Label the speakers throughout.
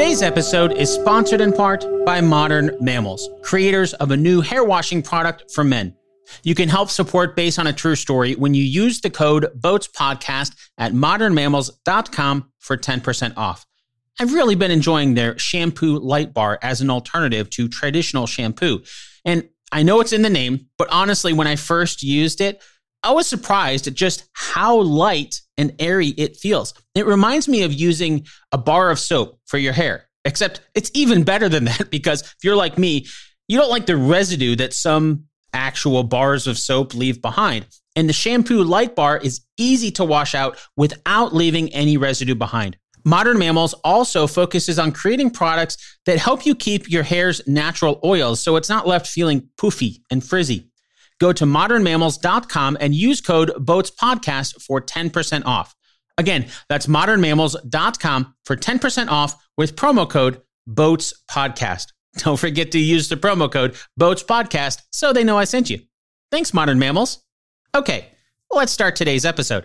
Speaker 1: Today's episode is sponsored in part by Modern Mammals, creators of a new hair washing product for men. You can help support Based on a True Story when you use the code BOATSPODCAST at modernmammals.com for 10% off. I've really been enjoying their shampoo light bar as an alternative to traditional shampoo. And I know it's in the name, but honestly, when I first used it, I was surprised at just how light and airy it feels. It reminds me of using a bar of soap for your hair, except it's even better than that because if you're like me, you don't like the residue that some actual bars of soap leave behind. And the shampoo light bar is easy to wash out without leaving any residue behind. Modern Mammals also focuses on creating products that help you keep your hair's natural oils so it's not left feeling poofy and frizzy. Go to modernmammals.com and use code BOATSPODCAST for 10% off. Again, that's modernmammals.com for 10% off with promo code BOATSPODCAST. Don't forget to use the promo code BOATSPODCAST so they know I sent you. Thanks, Modern Mammals. Okay, let's start today's episode.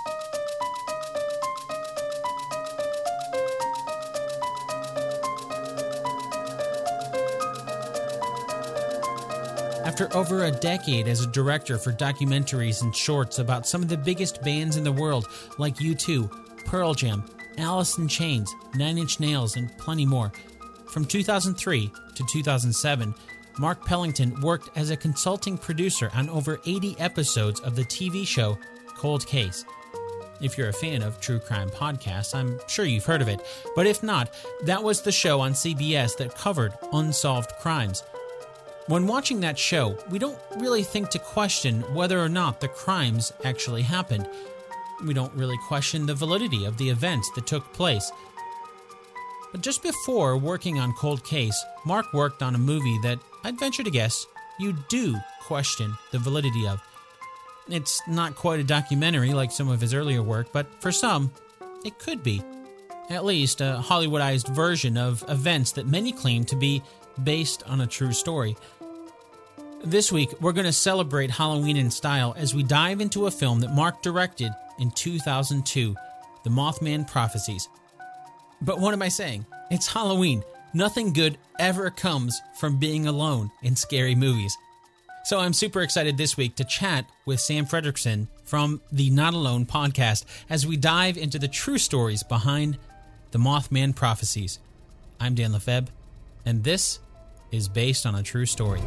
Speaker 2: After over a decade as a director for documentaries and shorts about some of the biggest bands in the world like U2, Pearl Jam, Alice in Chains, Nine Inch Nails, and plenty more, from 2003 to 2007, Mark Pellington worked as a consulting producer on over 80 episodes of the TV show Cold Case. If you're a fan of true crime podcasts, I'm sure you've heard of it, but if not, that was the show on CBS that covered unsolved crimes. When watching that show, we don't really think to question whether or not the crimes actually happened. We don't really question the validity of the events that took place. But just before working on Cold Case, Mark worked on a movie that I'd venture to guess you do question the validity of. It's not quite a documentary like some of his earlier work, but for some, it could be. At least a Hollywoodized version of events that many claim to be based on a true story. This week, we're going to celebrate Halloween in style as we dive into a film that Mark directed in 2002, The Mothman Prophecies. But what am I saying? It's Halloween. Nothing good ever comes from being alone in scary movies. So I'm super excited this week to chat with Sam Fredrickson from the Not Alone podcast as we dive into the true stories behind The Mothman Prophecies. I'm Dan Lefebvre, and this is Based on a True Story.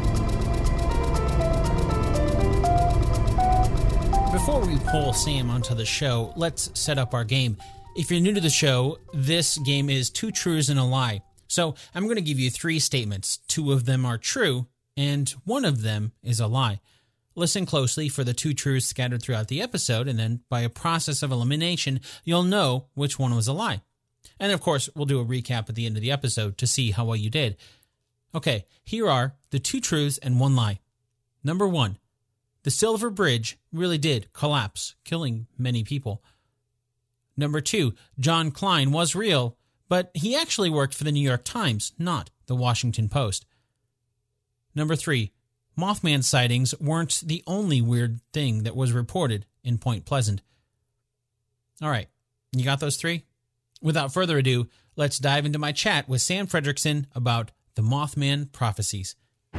Speaker 2: Before we pull Sam onto the show, let's set up our game. If you're new to the show, this game is 2 truths and a lie. So I'm going to give you 3 statements. 2 of them are true, and 1 of them is a lie. Listen closely for the 2 truths scattered throughout the episode, and then by a process of elimination, you'll know which one was a lie. And of course, we'll do a recap at the end of the episode to see how well you did. Okay, here are the 2 truths and 1 lie. Number 1. The Silver Bridge really did collapse, killing many people. Number 2, John Klein was real, but he actually worked for the New York Times, not the Washington Post. Number 3, Mothman sightings weren't the only weird thing that was reported in Point Pleasant. All right, you got those 3? Without further ado, let's dive into my chat with Sam Fredrickson about the Mothman Prophecies.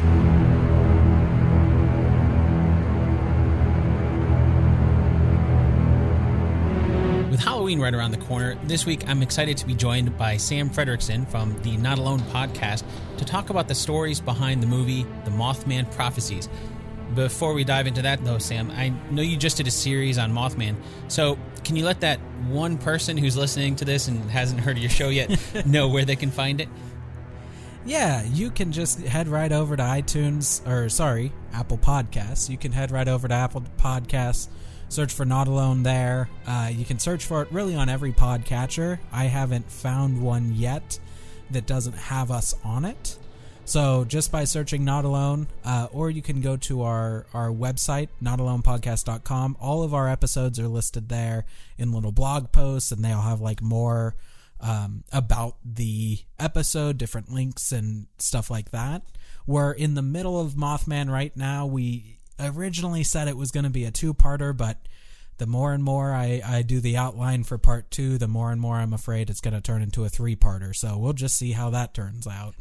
Speaker 2: With Halloween right around the corner, this week I'm excited to be joined by Sam Fredrickson from the Not Alone podcast to talk about the stories behind the movie The Mothman Prophecies. Before we dive into that though, Sam, I know you just did a series on Mothman, so can you let that one person who's listening to this and hasn't heard of your show yet know where they can find it?
Speaker 3: Yeah, you can just head right over to Apple Podcasts. You can head right over to Apple Podcasts, search for Not Alone there. You can search for it really on every podcatcher. I haven't found one yet that doesn't have us on it. So just by searching Not Alone, or you can go to our website, notalonepodcast.com. All of our episodes are listed there in little blog posts, and they'll have like more about the episode, different links and stuff like that. We're in the middle of Mothman right now. We originally said it was going to be a 2-parter, but the more and more I do the outline for part 2, the more and more I'm afraid it's going to turn into a 3-parter. So we'll just see how that turns out.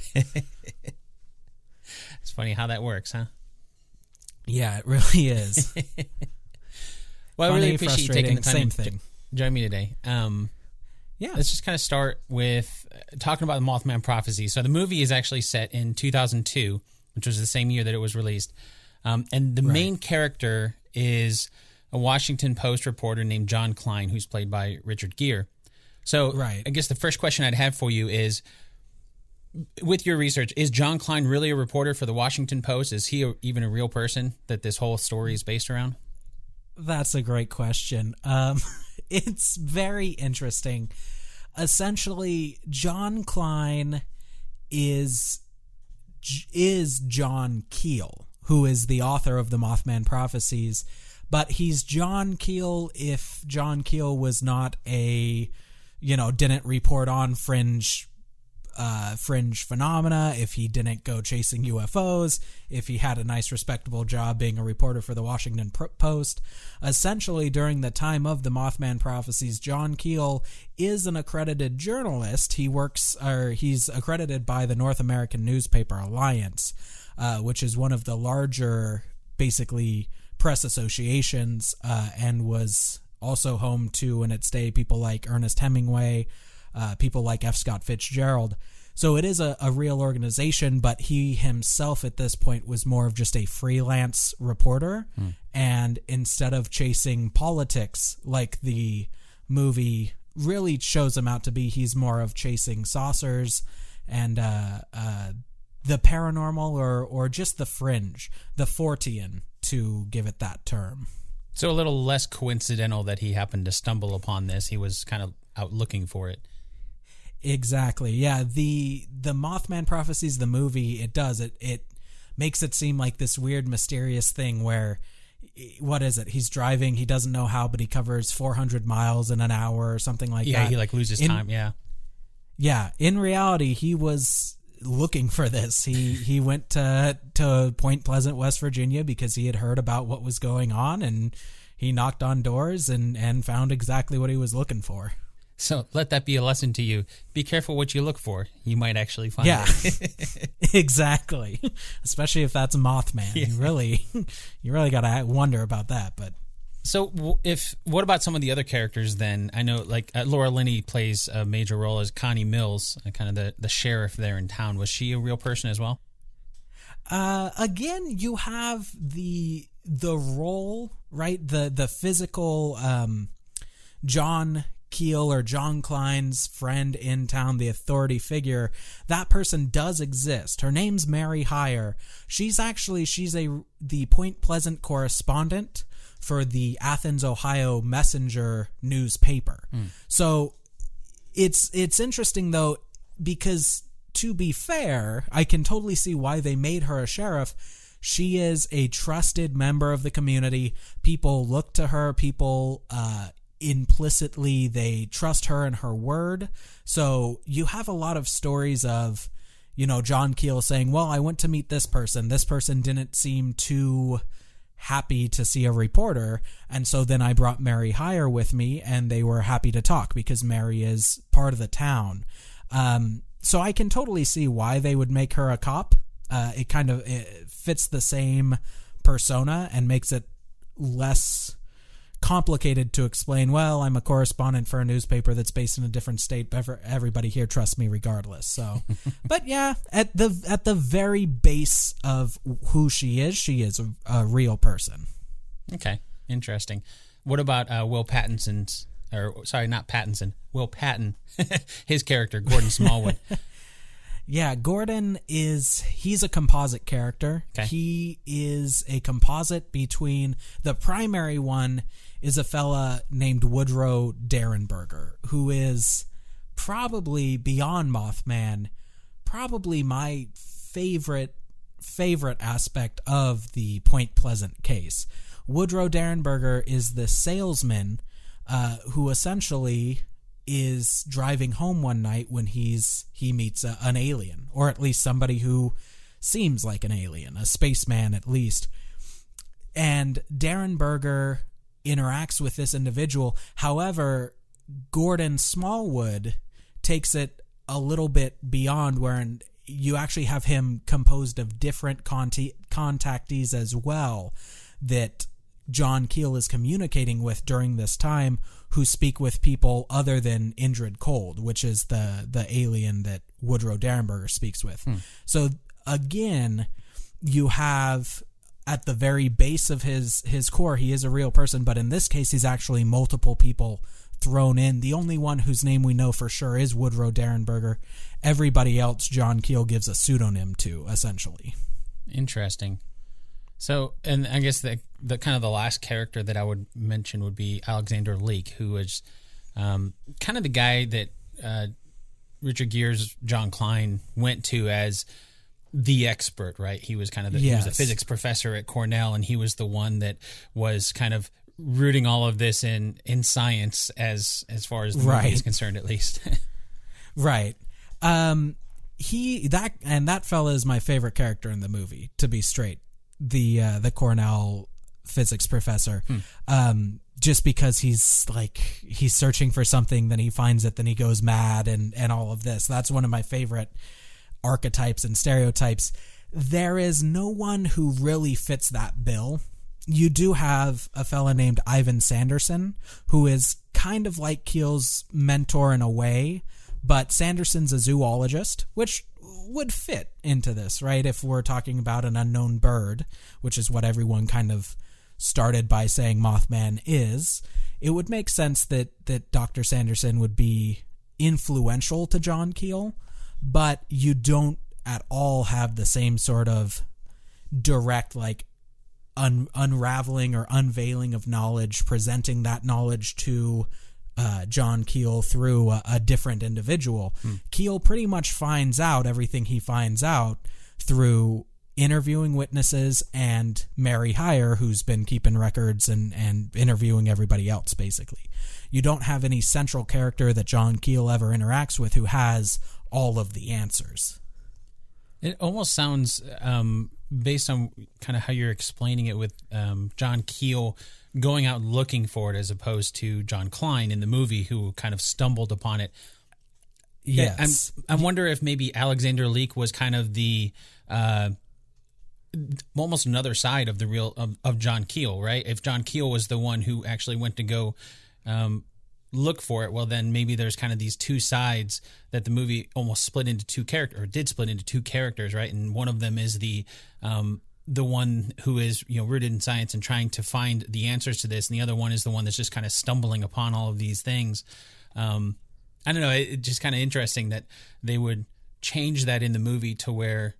Speaker 2: It's funny how that works, huh?
Speaker 3: Yeah, it really is.
Speaker 2: Well, I really
Speaker 3: Funny,
Speaker 2: appreciate you taking the time
Speaker 3: same
Speaker 2: to
Speaker 3: thing.
Speaker 2: join me today.
Speaker 3: Yeah.
Speaker 2: Let's just kind of start with talking about the Mothman Prophecy. So the movie is actually set in 2002, which was the same year that it was released. And the main character is a Washington Post reporter named John Klein, who's played by Richard Gere. So I guess the first question I'd have for you is, with your research, is John Klein really a reporter for the Washington Post? Is he even a real person that this whole story is based around?
Speaker 3: That's a great question. It's very interesting. Essentially, John Klein is John Keel, who is the author of the Mothman Prophecies, but he's John Keel if John Keel was not didn't report on fringe phenomena, if he didn't go chasing UFOs, if he had a nice respectable job being a reporter for the Washington Post. Essentially, during the time of the Mothman Prophecies, John Keel is an accredited journalist. He's accredited by the North American Newspaper Alliance, which is one of the larger, basically, press associations, and was also home to, in its day, people like Ernest Hemingway, people like F. Scott Fitzgerald. So it is a real organization, but he himself at this point was more of just a freelance reporter. And instead of chasing politics like the movie really shows him out to be, he's more of chasing saucers and the paranormal or just the fringe, the Fortean, to give it that term.
Speaker 2: So a little less coincidental that he happened to stumble upon this. He was kind of out looking for it.
Speaker 3: Exactly. Yeah. The Mothman Prophecies, the movie, it makes it seem like this weird, mysterious thing where, what is it? He's driving. He doesn't know how, but he covers 400 miles in an hour or something like that.
Speaker 2: Yeah. He loses time. Yeah.
Speaker 3: Yeah. In reality, he was looking for this. He went to Point Pleasant, West Virginia, because he had heard about what was going on, and he knocked on doors and found exactly what he was looking for.
Speaker 2: So let that be a lesson to you. Be careful what you look for. You might actually find it.
Speaker 3: Exactly. Especially if that's Mothman. Yeah. You really got to wonder about that. But
Speaker 2: so what about some of the other characters then? I know Laura Linney plays a major role as Connie Mills, kind of the sheriff there in town. Was she a real person as well?
Speaker 3: Again, you have the role, right? The physical John Keel or John Klein's friend in town, the authority figure. That person does exist. Her name's Mary Hyre. She's the Point Pleasant correspondent for the Athens, Ohio Messenger newspaper. So it's interesting though, because to be fair, I can totally see why they made her a sheriff. She is a trusted member of the community. People look to her. People implicitly, they trust her and her word. So you have a lot of stories of, John Keel saying, well, I went to meet this person. This person didn't seem too happy to see a reporter, and so then I brought Mary Hyre with me, and they were happy to talk because Mary is part of the town. So I can totally see why they would make her a cop. It fits the same persona and makes it less complicated to explain. Well, I'm a correspondent for a newspaper that's based in a different state, but everybody here trusts me regardless. So, but yeah, at the very base of who she is a real person.
Speaker 2: Okay, interesting. What about Will Pattinson's, not Pattinson, Will Patton, his character, Gordon Smallwood?
Speaker 3: Yeah, Gordon he's a composite character.
Speaker 2: Okay.
Speaker 3: He is a composite between, the primary one is a fella named Woodrow Derenberger, who is probably, beyond Mothman, probably my favorite aspect of the Point Pleasant case. Woodrow Derenberger is the salesman who essentially is driving home one night when he meets an alien, or at least somebody who seems like an alien, a spaceman at least. And Derenberger interacts with this individual. However, Gordon Smallwood takes it a little bit beyond, where you actually have him composed of different contactees as well that John Keel is communicating with during this time, who speak with people other than Indrid Cold, which is the alien that Woodrow Derenberger speaks with. So again, you have at the very base of his core, he is a real person, but in this case, he's actually multiple people thrown in. The only one whose name we know for sure is Woodrow Derenberger. Everybody else, John Keel gives a pseudonym to, essentially.
Speaker 2: Interesting. So, and I guess the kind of the last character that I would mention would be Alexander Leake, who was kind of the guy that Richard Gere's John Klein went to as the expert, right? He was kind of he was a physics professor at Cornell, and he was the one that was kind of rooting all of this in science as far as the movie is concerned, at least.
Speaker 3: Right. That fella is my favorite character in the movie, to be straight. The Cornell physics professor, just because he's searching for something, then he finds it, then he goes mad, and all of this. That's one of my favorite archetypes and stereotypes. There is no one who really fits that bill. You do have a fella named Ivan Sanderson, who is kind of like Keel's mentor in a way, but Sanderson's a zoologist, which would fit into this, right? If we're talking about an unknown bird, which is what everyone kind of started by saying Mothman is, it would make sense that Dr. Sanderson would be influential to John Keel, but you don't at all have the same sort of direct, like, unraveling or unveiling of knowledge, presenting that knowledge to John Keel through a different individual. Keel pretty much finds out everything he finds out through interviewing witnesses and Mary Hyre, who's been keeping records and interviewing everybody else, basically. You don't have any central character that John Keel ever interacts with who has all of the answers.
Speaker 2: It almost sounds, based on kind of how you're explaining it, with John Keel going out looking for it, as opposed to John Klein in the movie, who kind of stumbled upon it.
Speaker 3: Yes.
Speaker 2: I wonder if maybe Alexander Leake was kind of the almost another side of the real of John Keel, right? If John Keel was the one who actually went to go look for it, well, then maybe there's kind of these two sides that the movie almost split into two characters, or did split into two characters, right? And one of them is the one who is, rooted in science and trying to find the answers to this, and the other one is the one that's just kind of stumbling upon all of these things. I don't know. It's just kind of interesting that they would change that in the movie to where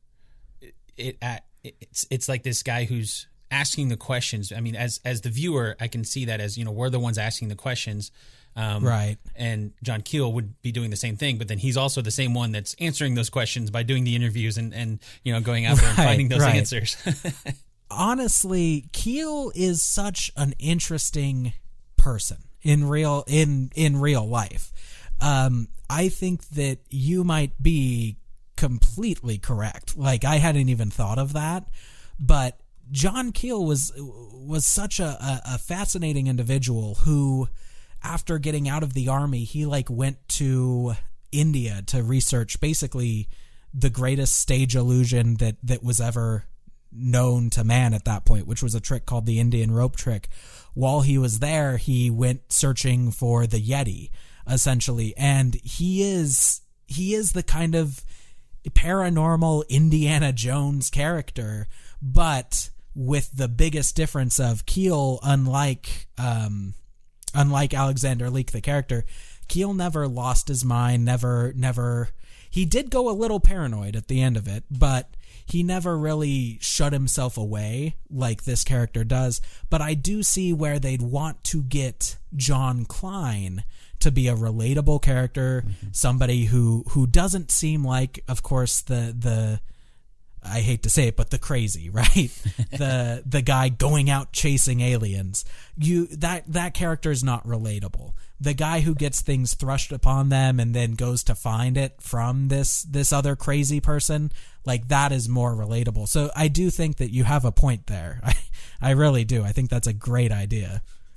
Speaker 2: it's like this guy who's asking the questions. I mean, as the viewer, I can see that as, we're the ones asking the questions.
Speaker 3: Right.
Speaker 2: And John Keel would be doing the same thing, but then he's also the same one that's answering those questions by doing the interviews and going out there and finding those answers.
Speaker 3: Honestly, Keel is such an interesting person in real life. I think that you might be completely correct. Like, I hadn't even thought of that, but John Keel was such a fascinating individual who, after getting out of the army, he went to India to research basically the greatest stage illusion that was ever known to man at that point, which was a trick called the Indian rope trick. While he was there, he went searching for the Yeti, essentially, and he is the kind of paranormal Indiana Jones character, but with the biggest difference of Keel, unlike Alexander Leake, the character, Keel never lost his mind, never. He did go a little paranoid at the end of it, but he never really shut himself away like this character does. But I do see where they'd want to get John Klein to be a relatable character, somebody who doesn't seem like, of course, the I hate to say it, but the crazy, right? the guy going out chasing aliens. That character is not relatable. The guy who gets things thrust upon them and then goes to find it from this other crazy person, that is more relatable. So I do think that you have a point there. I really do. I think that's a great idea.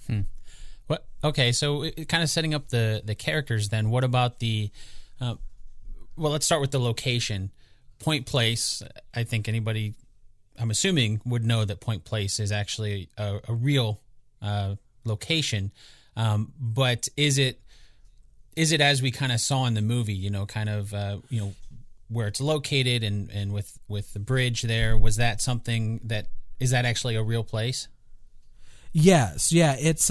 Speaker 2: What? Okay, so kind of setting up the characters then. What about the? Well, let's start with the location. Point Place. I think anybody, I'm assuming, would know that Point Place is actually a real location. But is it as we kind of saw in the movie? Where it's located and with the bridge there. Was that something that is that actually a real place?
Speaker 3: Yes, yeah, it's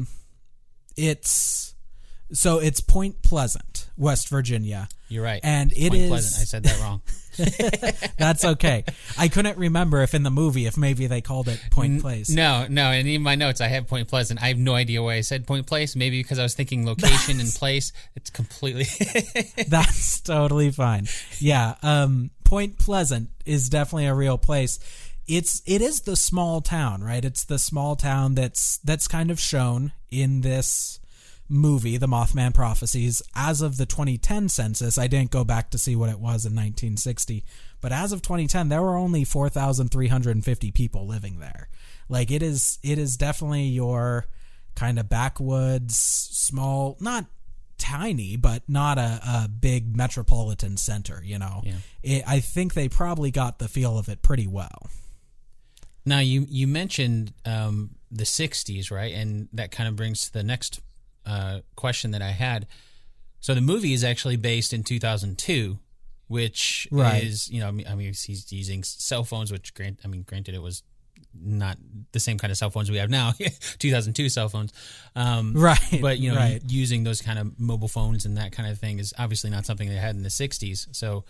Speaker 3: Point Pleasant, West Virginia.
Speaker 2: You're right.
Speaker 3: And it
Speaker 2: Point
Speaker 3: is
Speaker 2: Pleasant. I said that wrong.
Speaker 3: That's okay. I couldn't remember if in the movie if maybe they called it Point Place.
Speaker 2: No, and in my notes I have Point Pleasant. I have no idea why I said Point Place. Maybe because I was thinking location and place. It's completely
Speaker 3: That's totally fine. Yeah, Point Pleasant is definitely a real place. It is the small town, right? It's the small town that's kind of shown in this movie, The Mothman Prophecies. As of the 2010 census, I didn't go back to see what it was in 1960, but as of 2010, there were only 4,350 people living there. Like it is definitely your kind of backwoods, small, not tiny, but not a big metropolitan center, you know. Yeah. I think they probably got the feel of it pretty well.
Speaker 2: Now, you mentioned the 60s, right? And that kind of brings to the next question that I had. So the movie is actually based in 2002, which is, he's using cell phones, which granted it was not the same kind of cell phones we have now, 2002 cell phones.
Speaker 3: Right.
Speaker 2: But, using those kind of mobile phones and that kind of thing is obviously not something they had in the 60s. So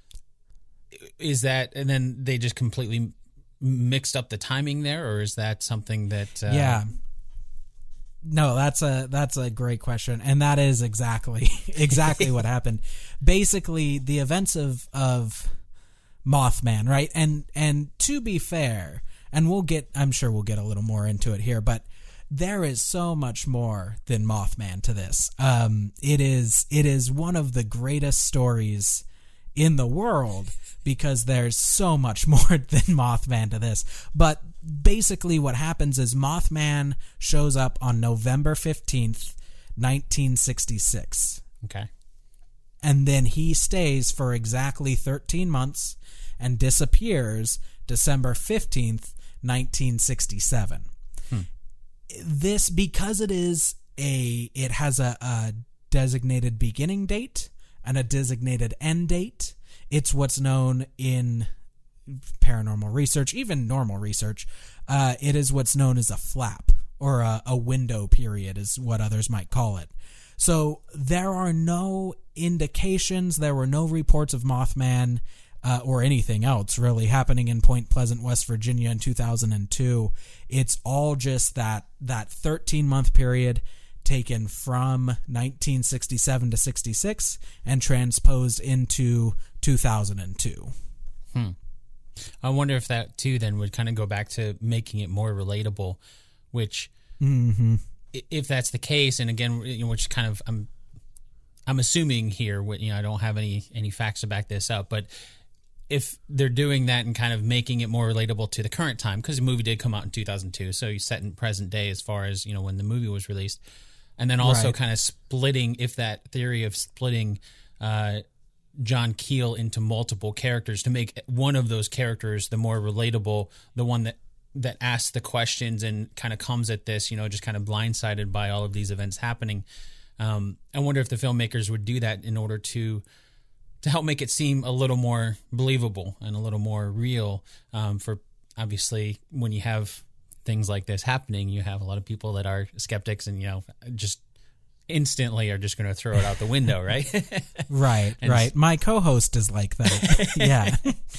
Speaker 2: is that, and then they just completely mixed up the timing there, or is that something that...
Speaker 3: Yeah. No, that's a great question, and that is exactly what happened. Basically, the events of Mothman, right? And to be fair, and I'm sure we'll get a little more into it here, but there is so much more than Mothman to this. It is one of the greatest stories in the world because there's so much more than Mothman to this. But basically what happens is Mothman shows up on November 15th, 1966.
Speaker 2: Okay.
Speaker 3: And then he stays for exactly 13 months and disappears December 15th, 1967. This, because it has a designated beginning date and a designated end date. It's what's known in paranormal research, even normal research. It is what's known as a flap, or a window period is what others might call it. So there are no indications, there were no reports of Mothman or anything else really happening in Point Pleasant, West Virginia in 2002. It's all just that 13-month period taken from 1967 to 66 and transposed into 2002.
Speaker 2: I wonder if that too then would kind of go back to making it more relatable, which if that's the case, and again, which kind of I'm assuming here, I don't have any facts to back this up, but if they're doing that and kind of making it more relatable to the current time, because the movie did come out in 2002, so you set in present day as far as when the movie was released. And then also kind of splitting, if that theory of splitting John Keel into multiple characters to make one of those characters the more relatable, the one that asks the questions and kind of comes at this, just kind of blindsided by all of these events happening. I wonder if the filmmakers would do that in order to help make it seem a little more believable and a little more real. For obviously, when you have things like this happening, you have a lot of people that are skeptics and, just instantly are just going to throw it out the window, right?
Speaker 3: Right. My co-host is like that. Yeah.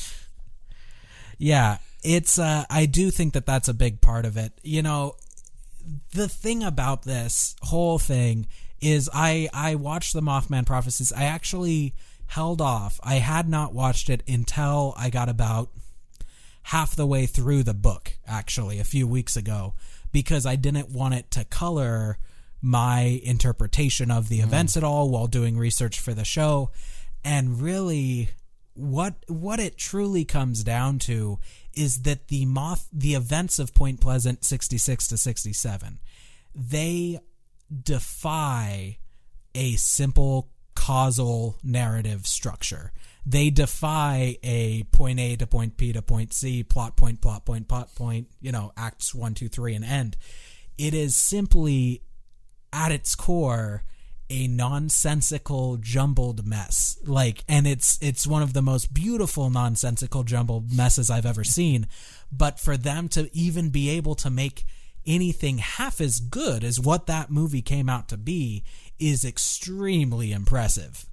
Speaker 3: Yeah. It's, I do think that that's a big part of it. The thing about this whole thing is I watched the Mothman Prophecies. I actually held off. I had not watched it until I got about half the way through the book, actually, a few weeks ago, because I didn't want it to color my interpretation of the events at all while doing research for the show. And really, what it truly comes down to is that the events of Point Pleasant 66 to 67, they defy a simple causal narrative structure. They defy a point A to point B to point C, plot point, acts 1, 2, 3, and end. It is simply, at its core, a nonsensical jumbled mess. And it's one of the most beautiful nonsensical jumbled messes I've ever seen. But for them to even be able to make anything half as good as what that movie came out to be is extremely impressive.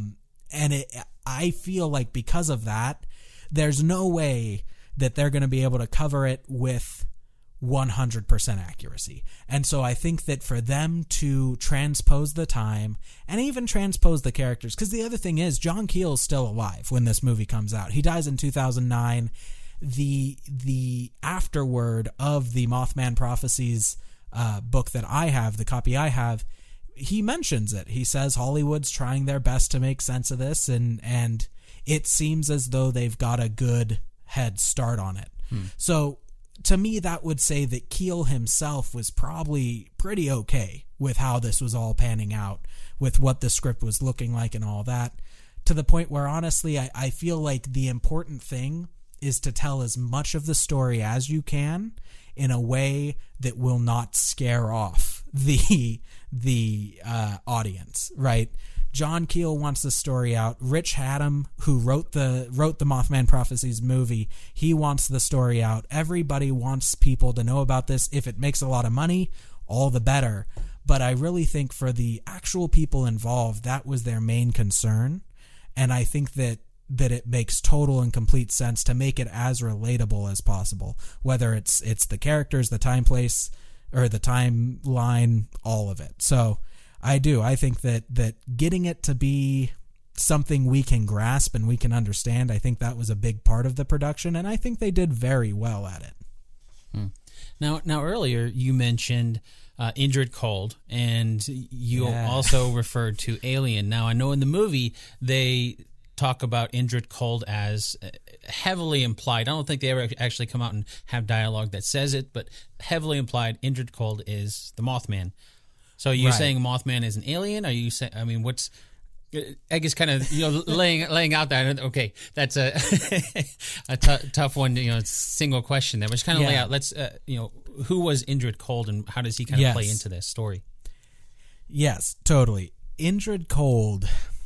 Speaker 3: I feel like because of that, there's no way that they're going to be able to cover it with 100% accuracy. And so I think that for them to transpose the time and even transpose the characters, because the other thing is John Keel's still alive when this movie comes out. He dies in 2009. The afterword of the Mothman Prophecies book that I have, the copy I have, he mentions it. He says Hollywood's trying their best to make sense of this, and it seems as though they've got a good head start on it. So to me, that would say that Keel himself was probably pretty okay with how this was all panning out, with what the script was looking like and all that, to the point where, honestly, I feel like the important thing is to tell as much of the story as you can in a way that will not scare off the audience, right? John Keel wants the story out. Rich Haddam, who wrote the Mothman Prophecies movie, he wants the story out. Everybody wants people to know about this. If it makes a lot of money, all the better. But I really think for the actual people involved, that was their main concern. And I think that it makes total and complete sense to make it as relatable as possible, whether it's the characters, the time, place, or the timeline, all of it. So I think that getting it to be something we can grasp and we can understand, I think that was a big part of the production, and I think they did very well at it.
Speaker 2: Now earlier you mentioned Indrid Cold, and you also referred to Alien. Now I know in the movie they talk about Indrid Cold as heavily implied. I don't think they ever actually come out and have dialogue that says it, but heavily implied Indrid Cold is the Mothman. So are you saying Mothman is an alien? Are you saying, I mean, what's, I guess kind of, laying out that, okay, that's a tough one, single question there, but just kind of lay out, let's, who was Indrid Cold and how does he kind of play into this story?
Speaker 3: Yes, totally. Indrid Cold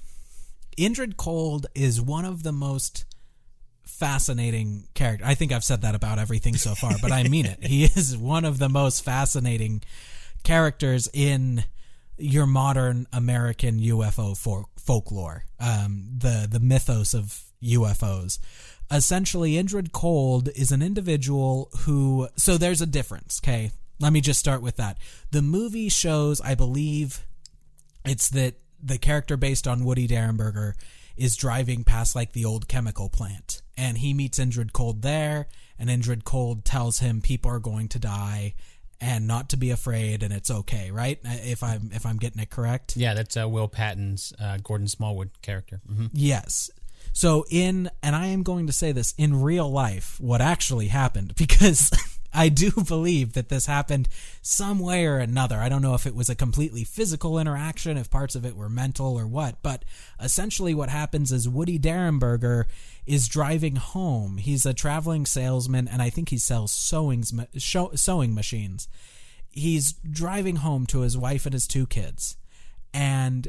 Speaker 3: is one of the most fascinating characters. I think I've said that about everything so far, but I mean it. He is one of the most fascinating characters in your modern American UFO folklore, the mythos of UFOs. Essentially, Indrid Cold is an individual who... So there's a difference, okay? Let me just start with that. The movie shows, I believe, it's that the character based on Woody Derenberger is driving past like the old chemical plant, and he meets Indrid Cold there, and Indrid Cold tells him people are going to die and not to be afraid, and it's okay, right? If I'm getting it correct.
Speaker 2: Yeah, that's Will Patton's Gordon Smallwood character. Mm-hmm.
Speaker 3: Yes. So and I am going to say this, in real life, what actually happened, because I do believe that this happened some way or another. I don't know if it was a completely physical interaction, if parts of it were mental or what, but essentially what happens is Woody Derenberger is driving home. He's a traveling salesman, and I think he sells sewing machines. He's driving home to his wife and his 2 kids, and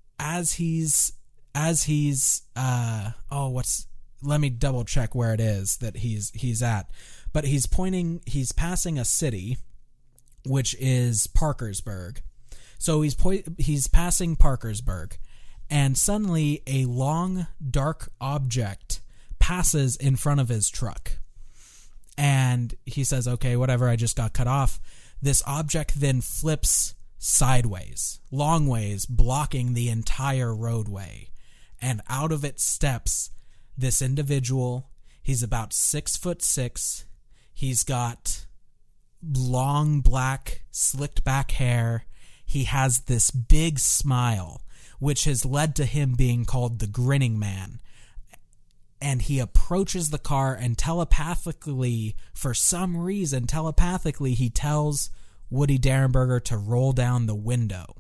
Speaker 3: let me double check where it is that he's at. But he's passing a city, which is Parkersburg. So he's passing Parkersburg, and suddenly a long, dark object passes in front of his truck. And he says, okay, whatever, I just got cut off. This object then flips sideways, long ways, blocking the entire roadway. And out of it steps this individual. He's about 6'6". He's got long, black, slicked back hair. He has this big smile, which has led to him being called the Grinning Man. And he approaches the car, and telepathically, for some reason, he tells Woody Derenberger to roll down the window.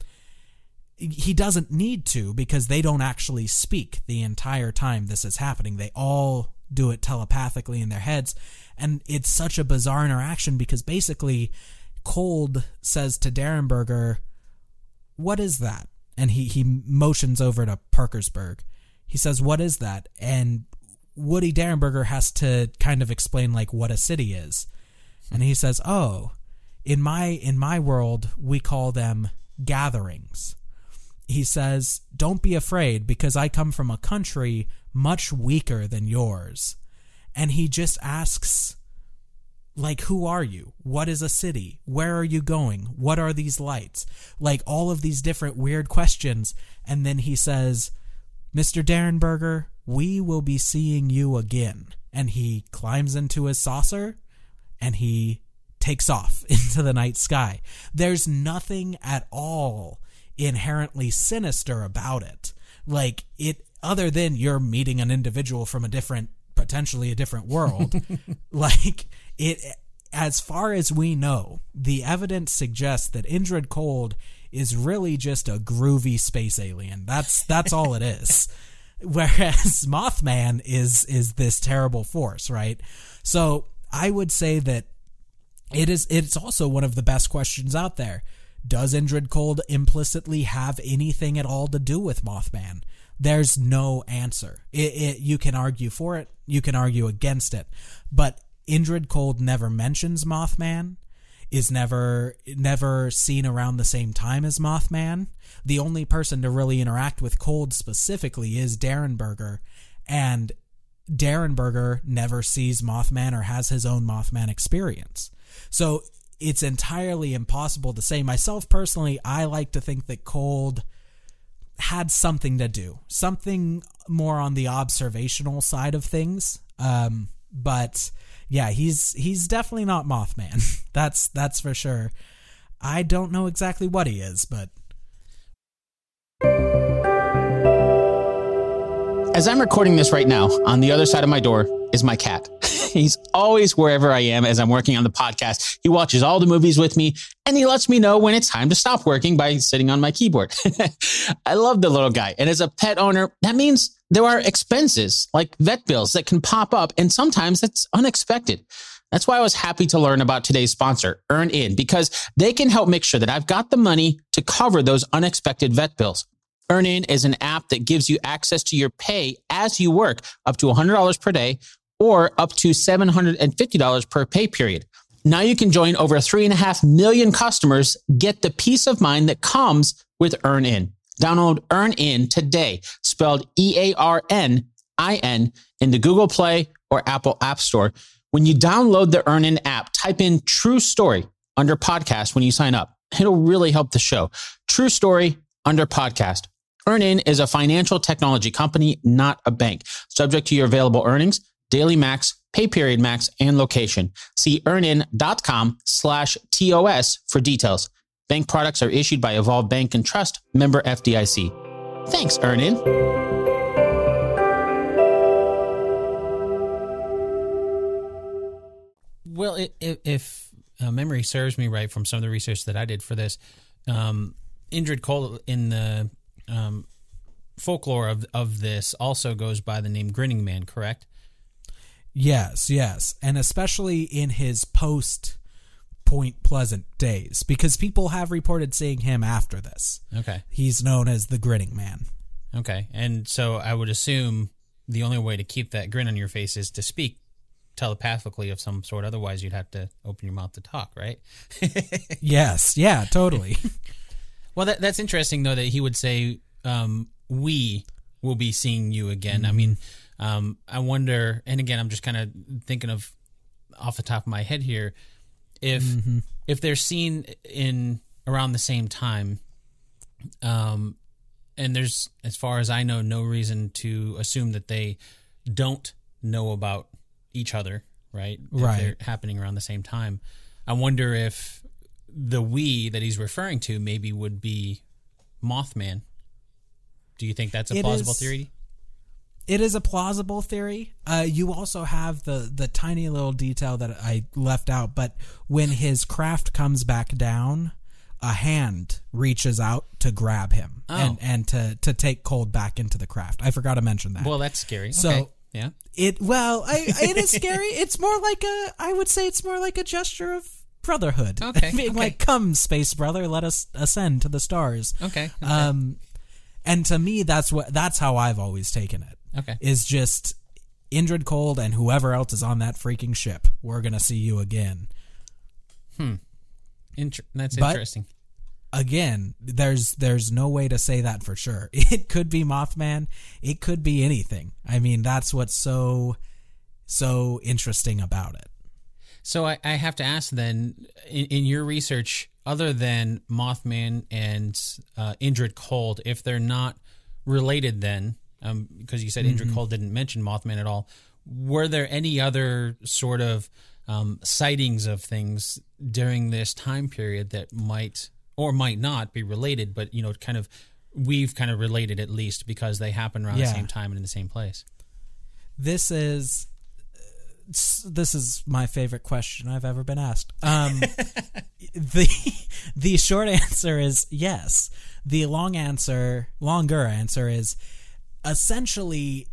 Speaker 3: He doesn't need to, because they don't actually speak the entire time this is happening. They all do it telepathically in their heads. And it's such a bizarre interaction, because basically Cold says to Derenberger, "What is that?" And he motions over to Parkersburg. He says, "What is that?" And Woody Derenberger has to kind of explain like what a city is. And he says, "Oh, in my world, we call them gatherings." He says, "Don't be afraid, because I come from a country much weaker than yours." And he just asks, like, who are you? What is a city? Where are you going? What are these lights? Like, all of these different weird questions. And then he says, "Mr. Derenberger, we will be seeing you again." And he climbs into his saucer and he takes off into the night sky. There's nothing at all inherently sinister about it. Like, it, other than you're meeting an individual from potentially a different world. Like, it, as far as we know, the evidence suggests that Indrid Cold is really just a groovy space alien. That's all it is. Whereas Mothman is this terrible force, right? So I would say that it's also one of the best questions out there. Does Indrid Cold implicitly have anything at all to do with Mothman? There's no answer. You can argue for it, you can argue against it, but Indrid Cold never mentions Mothman, is never seen around the same time as Mothman. The only person to really interact with Cold specifically is Derenberger, and Derenberger never sees Mothman or has his own Mothman experience. So it's entirely impossible to say. Myself personally, I like to think that Cold had something to do, something more on the observational side of things. But yeah, he's definitely not Mothman. That's for sure. I don't know exactly what he is, but
Speaker 1: as I'm recording this right now, on the other side of my door is my cat. He's always wherever I am as I'm working on the podcast. He watches all the movies with me, and he lets me know when it's time to stop working by sitting on my keyboard. I love the little guy. And as a pet owner, that means there are expenses like vet bills that can pop up, and sometimes it's unexpected. That's why I was happy to learn about today's sponsor, EarnIn, because they can help make sure that I've got the money to cover those unexpected vet bills. EarnIn is an app that gives you access to your pay as you work, up to $100 per day or up to $750 per pay period. Now you can join over 3.5 million customers, get the peace of mind that comes with EarnIn. Download EarnIn today, spelled EARNIN, in the Google Play or Apple App Store. When you download the EarnIn app, type in True Story under podcast when you sign up. It'll really help the show. True Story under podcast. EarnIn is a financial technology company, not a bank. Subject to your available earnings, daily max, pay period max, and location. See earnin.com/TOS for details. Bank products are issued by Evolve Bank and Trust, member FDIC. Thanks, EarnIn.
Speaker 2: Well, if memory serves me right from some of the research that I did for this, Indrid Cold in the folklore of this also goes by the name Grinning Man, correct?
Speaker 3: Yes. And especially in his post-Point Pleasant days, because people have reported seeing him after this.
Speaker 2: Okay.
Speaker 3: He's known as the Grinning Man.
Speaker 2: Okay. And so I would assume the only way to keep that grin on your face is to speak telepathically of some sort. Otherwise, you'd have to open your mouth to talk, right?
Speaker 3: Yes. Yeah, totally.
Speaker 2: Well, that's interesting, though, that he would say, we will be seeing you again. Mm-hmm. I mean, I wonder, and again, I'm just kind of thinking of off the top of my head here, if they're seen in around the same time, and there's, as far as I know, no reason to assume that they don't know about each other, right?
Speaker 3: Right.
Speaker 2: If they're happening around the same time. I wonder if the we that he's referring to maybe would be Mothman. Do you think that's a plausible theory?
Speaker 3: It is a plausible theory. You also have the tiny little detail that I left out, but when his craft comes back down, a hand reaches out to grab him and to take Cold back into the craft. I forgot to mention that.
Speaker 2: Well, that's scary.
Speaker 3: So
Speaker 2: okay. Yeah.
Speaker 3: It is scary. It's more like I would say it's more like a gesture of brotherhood.
Speaker 2: Okay.
Speaker 3: Being like, come, space brother, let us ascend to the stars.
Speaker 2: Okay.
Speaker 3: And to me, that's how I've always taken it.
Speaker 2: Okay.
Speaker 3: Is just Indrid Cold and whoever else is on that freaking ship. We're gonna see you again.
Speaker 2: That's interesting.
Speaker 3: Again, there's no way to say that for sure. It could be Mothman. It could be anything. I mean, that's what's so interesting about it.
Speaker 2: So I have to ask then, in your research, other than Mothman and Indrid Cold, if they're not related then, because you said Indrid Cold didn't mention Mothman at all, were there any other sort of sightings of things during this time period that might or might not be related, but, you know, we've kind of related at least because they happen around the same time and in the same place?
Speaker 3: This is my favorite question I've ever been asked. The short answer is yes. The longer answer is essentially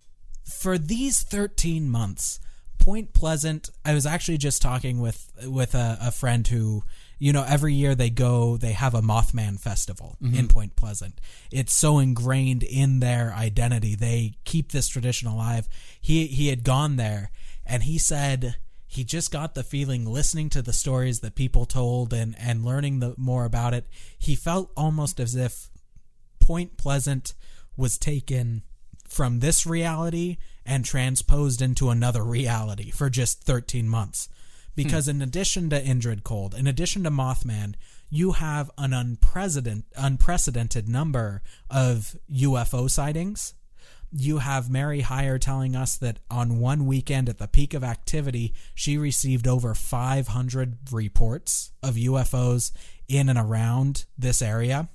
Speaker 3: for these 13 months, Point Pleasant. I was actually just talking with a friend who, you know, every year they have a Mothman festival in Point Pleasant. It's so ingrained in their identity. They keep this tradition alive. He had gone there, and he said he just got the feeling, listening to the stories that people told and learning more about it, he felt almost as if Point Pleasant was taken from this reality and transposed into another reality for just 13 months. Because in addition to Indrid Cold, in addition to Mothman, you have an unprecedented number of UFO sightings. You have Mary Hyre telling us that on one weekend at the peak of activity, she received over 500 reports of UFOs in and around this area.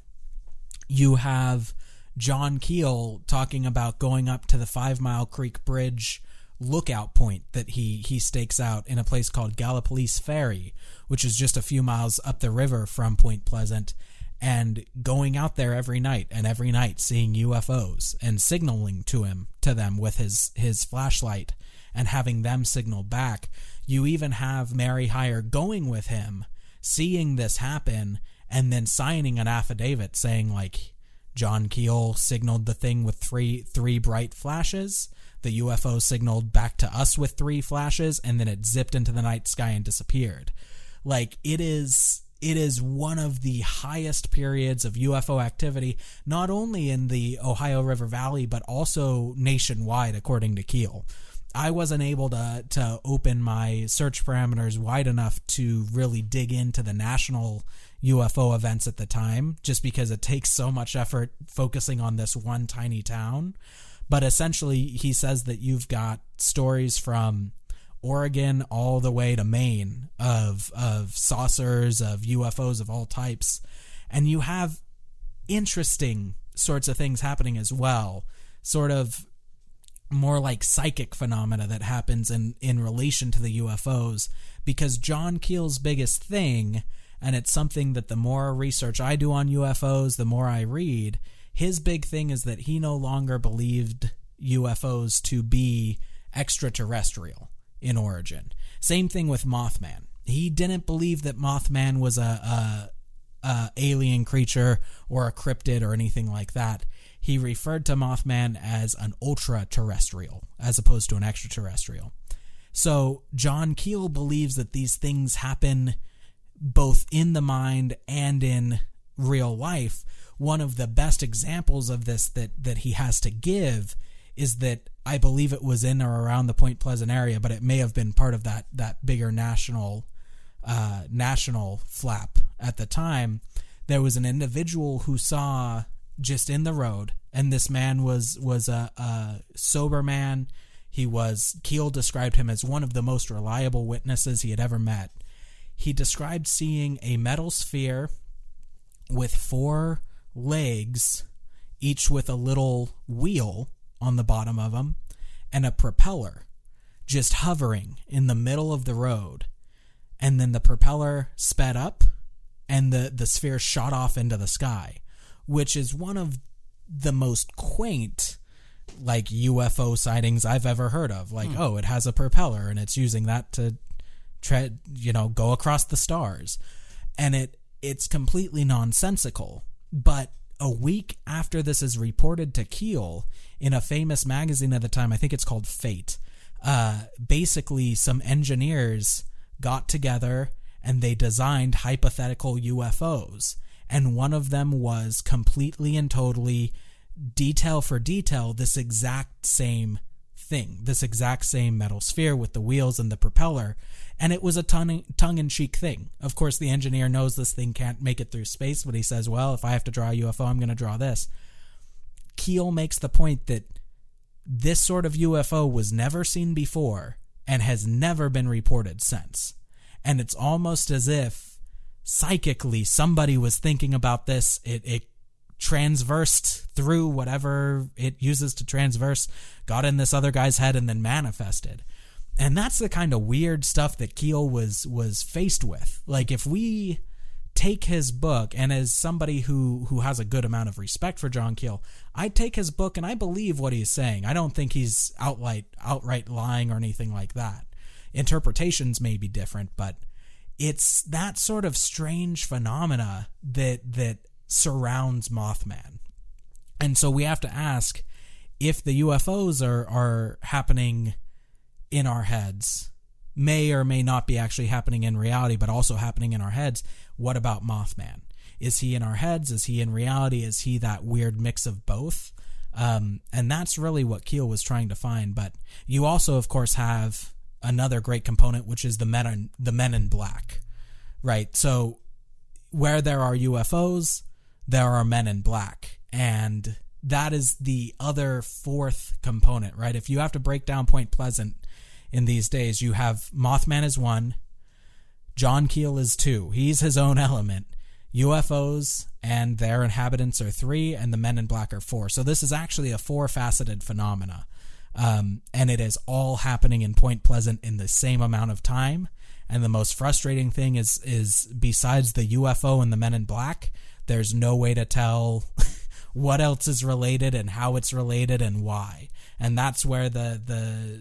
Speaker 3: You have John Keel talking about going up to the 5 Mile Creek Bridge lookout point that he stakes out in a place called Gallipolis Ferry, which is just a few miles up the river from Point Pleasant, and going out there every night seeing UFOs and signaling to them with his flashlight and having them signal back. You even have Mary Hyre going with him, seeing this happen, and then signing an affidavit saying, like, John Keel signaled the thing with three bright flashes. The UFO signaled back to us with 3 flashes, and then it zipped into the night sky and disappeared. Like, it is one of the highest periods of UFO activity, not only in the Ohio River Valley, but also nationwide, according to Keel. I wasn't able to open my search parameters wide enough to really dig into the national UFO events at the time, just because it takes so much effort focusing on this one tiny town. But essentially, he says that you've got stories from Oregon all the way to Maine of saucers, of UFOs of all types. And you have interesting sorts of things happening as well, sort of more like psychic phenomena that happens in relation to the UFOs, because John Keel's biggest thing, and it's something that the more research I do on UFOs, the more I read, his big thing is that he no longer believed UFOs to be extraterrestrial in origin. Same thing with Mothman. He didn't believe that Mothman was a alien creature or a cryptid or anything like that. He referred to Mothman as an ultra-terrestrial as opposed to an extraterrestrial. So John Keel believes that these things happen both in the mind and in real life. One of the best examples of this that he has to give is that I believe it was in or around the Point Pleasant area, but it may have been part of that bigger national flap at the time. There was an individual who saw just in the road, and this man was a sober man. Keel described him as one of the most reliable witnesses he had ever met. He described seeing a metal sphere with 4 legs, each with a little wheel on the bottom of them and a propeller just hovering in the middle of the road. And then the propeller sped up and the sphere shot off into the sky, which is one of the most quaint like UFO sightings I've ever heard of. Like, oh, it has a propeller and it's using that to go across the stars. And it's completely nonsensical. But a week after this is reported to Keel in a famous magazine at the time, I think it's called Fate, basically some engineers got together and they designed hypothetical UFOs. And one of them was completely and totally, detail for detail, this exact same thing, this exact same metal sphere with the wheels and the propeller. And it was a tongue-in-cheek thing. Of course, the engineer knows this thing can't make it through space, but he says, well, if I have to draw a UFO, I'm going to draw this. Keel makes the point that this sort of UFO was never seen before and has never been reported since. And it's almost as if psychically somebody was thinking about this. It transversed through whatever it uses to transverse, got in this other guy's head, and then manifested. And that's the kind of weird stuff that Keel was faced with. Like, if we take his book, and as somebody who has a good amount of respect for John Keel, I take his book and I believe what he's saying. I don't think he's outright lying or anything like that. Interpretations may be different, but it's that sort of strange phenomena that surrounds Mothman. And so we have to ask, if the UFOs are happening in our heads, may or may not be actually happening in reality, but also happening in our heads, what about Mothman? Is he in our heads? Is he in reality? Is he that weird mix of both? And that's really what Keel was trying to find. But you also, of course, have another great component, which is the Men in Black, right? So where there are UFOs, there are Men in Black. And that is the other fourth component, right? If you have to break down Point Pleasant in these days, you have Mothman is 1, John Keel is 2. He's his own element. UFOs and their inhabitants are 3, and the Men in Black are 4. So this is actually a 4-faceted phenomena. And it is all happening in Point Pleasant in the same amount of time. And the most frustrating thing is besides the UFO and the Men in Black, there's no way to tell what else is related and how it's related and why. And that's where the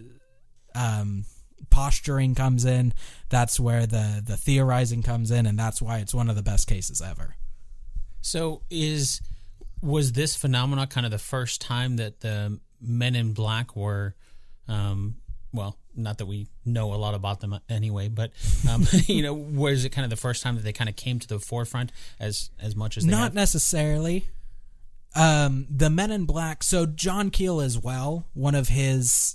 Speaker 3: posturing comes in. That's where the theorizing comes in, and that's why it's one of the best cases ever.
Speaker 2: So was this phenomena kind of the first time that the Men in Black were, well, not that we know a lot about them anyway, but was it kind of the first time that they kind of came to the forefront as much as they
Speaker 3: Not
Speaker 2: have?
Speaker 3: necessarily. The Men in Black, so John Keel as well, one of his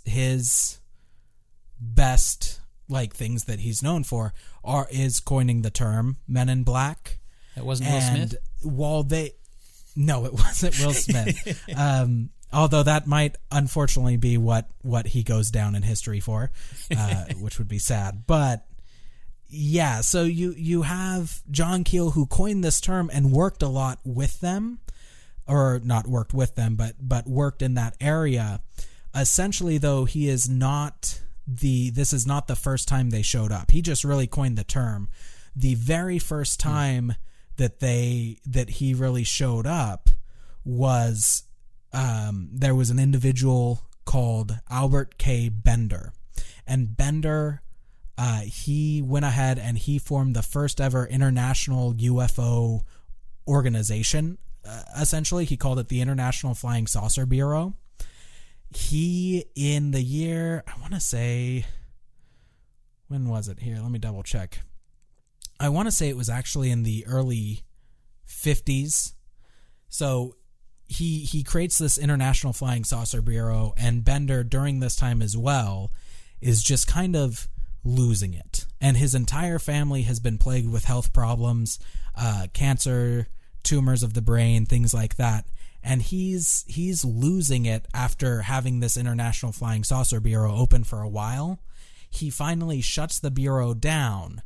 Speaker 3: best things that he's known for is coining the term Men in Black.
Speaker 2: That wasn't Will Smith?
Speaker 3: No, it wasn't Will Smith. Although that might unfortunately be what he goes down in history for, which would be sad. But yeah, so you have John Keel, who coined this term and worked a lot with them, or not worked with them, but worked in that area. Essentially, though, he is not this is not the first time they showed up. He just really coined the term. The very first time that he really showed up was there was an individual called Albert K. Bender. And Bender, he went ahead and he formed the first ever international UFO organization. Essentially, he called it the International Flying Saucer Bureau. He, in the year, I want to say, when was it? Here, let me double check. I want to say it was actually in the early 50s. So he creates this International Flying Saucer Bureau, and Bender, during this time as well, is just kind of losing it. And his entire family has been plagued with health problems, cancer, tumors of the brain, things like that. And he's losing it after having this International Flying Saucer Bureau open for a while. He finally shuts the bureau down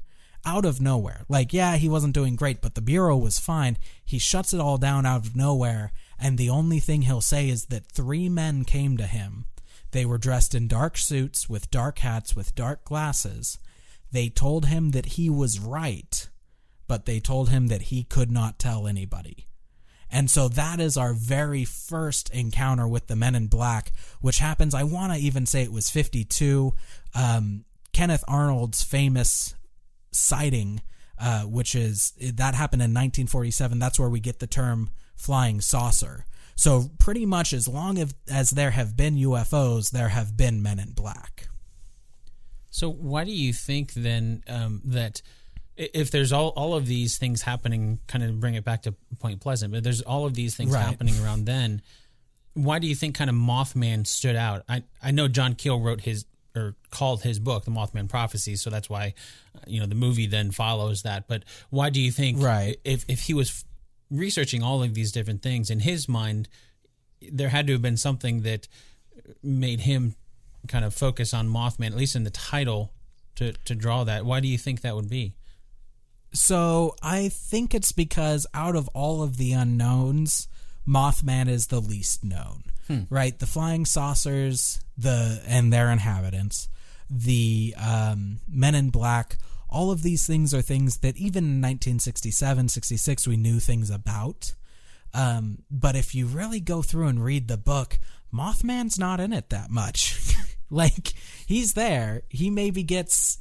Speaker 3: out of nowhere. Like, yeah, he wasn't doing great, but the Bureau was fine. He shuts it all down out of nowhere, and the only thing he'll say is that 3 men came to him. They were dressed in dark suits, with dark hats, with dark glasses. They told him that he was right, but they told him that he could not tell anybody. And so that is our very first encounter with the Men in Black, which happens, I want to even say it was 52. Kenneth Arnold's famous sighting, that happened in 1947. That's where we get the term flying saucer. So pretty much as long as there have been UFOs, there have been Men in Black.
Speaker 2: So why do you think then that if there's all of these things happening, kind of bring it back to Point Pleasant, but there's all of these things happening around then, why do you think kind of Mothman stood out? I know John Keel called his book The Mothman Prophecies, so that's why the movie then follows that. But why do you think if he was researching all of these different things, in his mind there had to have been something that made him kind of focus on Mothman, at least in the title, to draw that? Why do you think that would be?
Speaker 3: So I think it's because out of all of the unknowns, Mothman is the least known, right? The flying saucers, and their inhabitants, the Men in Black, all of these things are things that even in 1967, 66, we knew things about. But if you really go through and read the book, Mothman's not in it that much. Like, he's there. He maybe gets,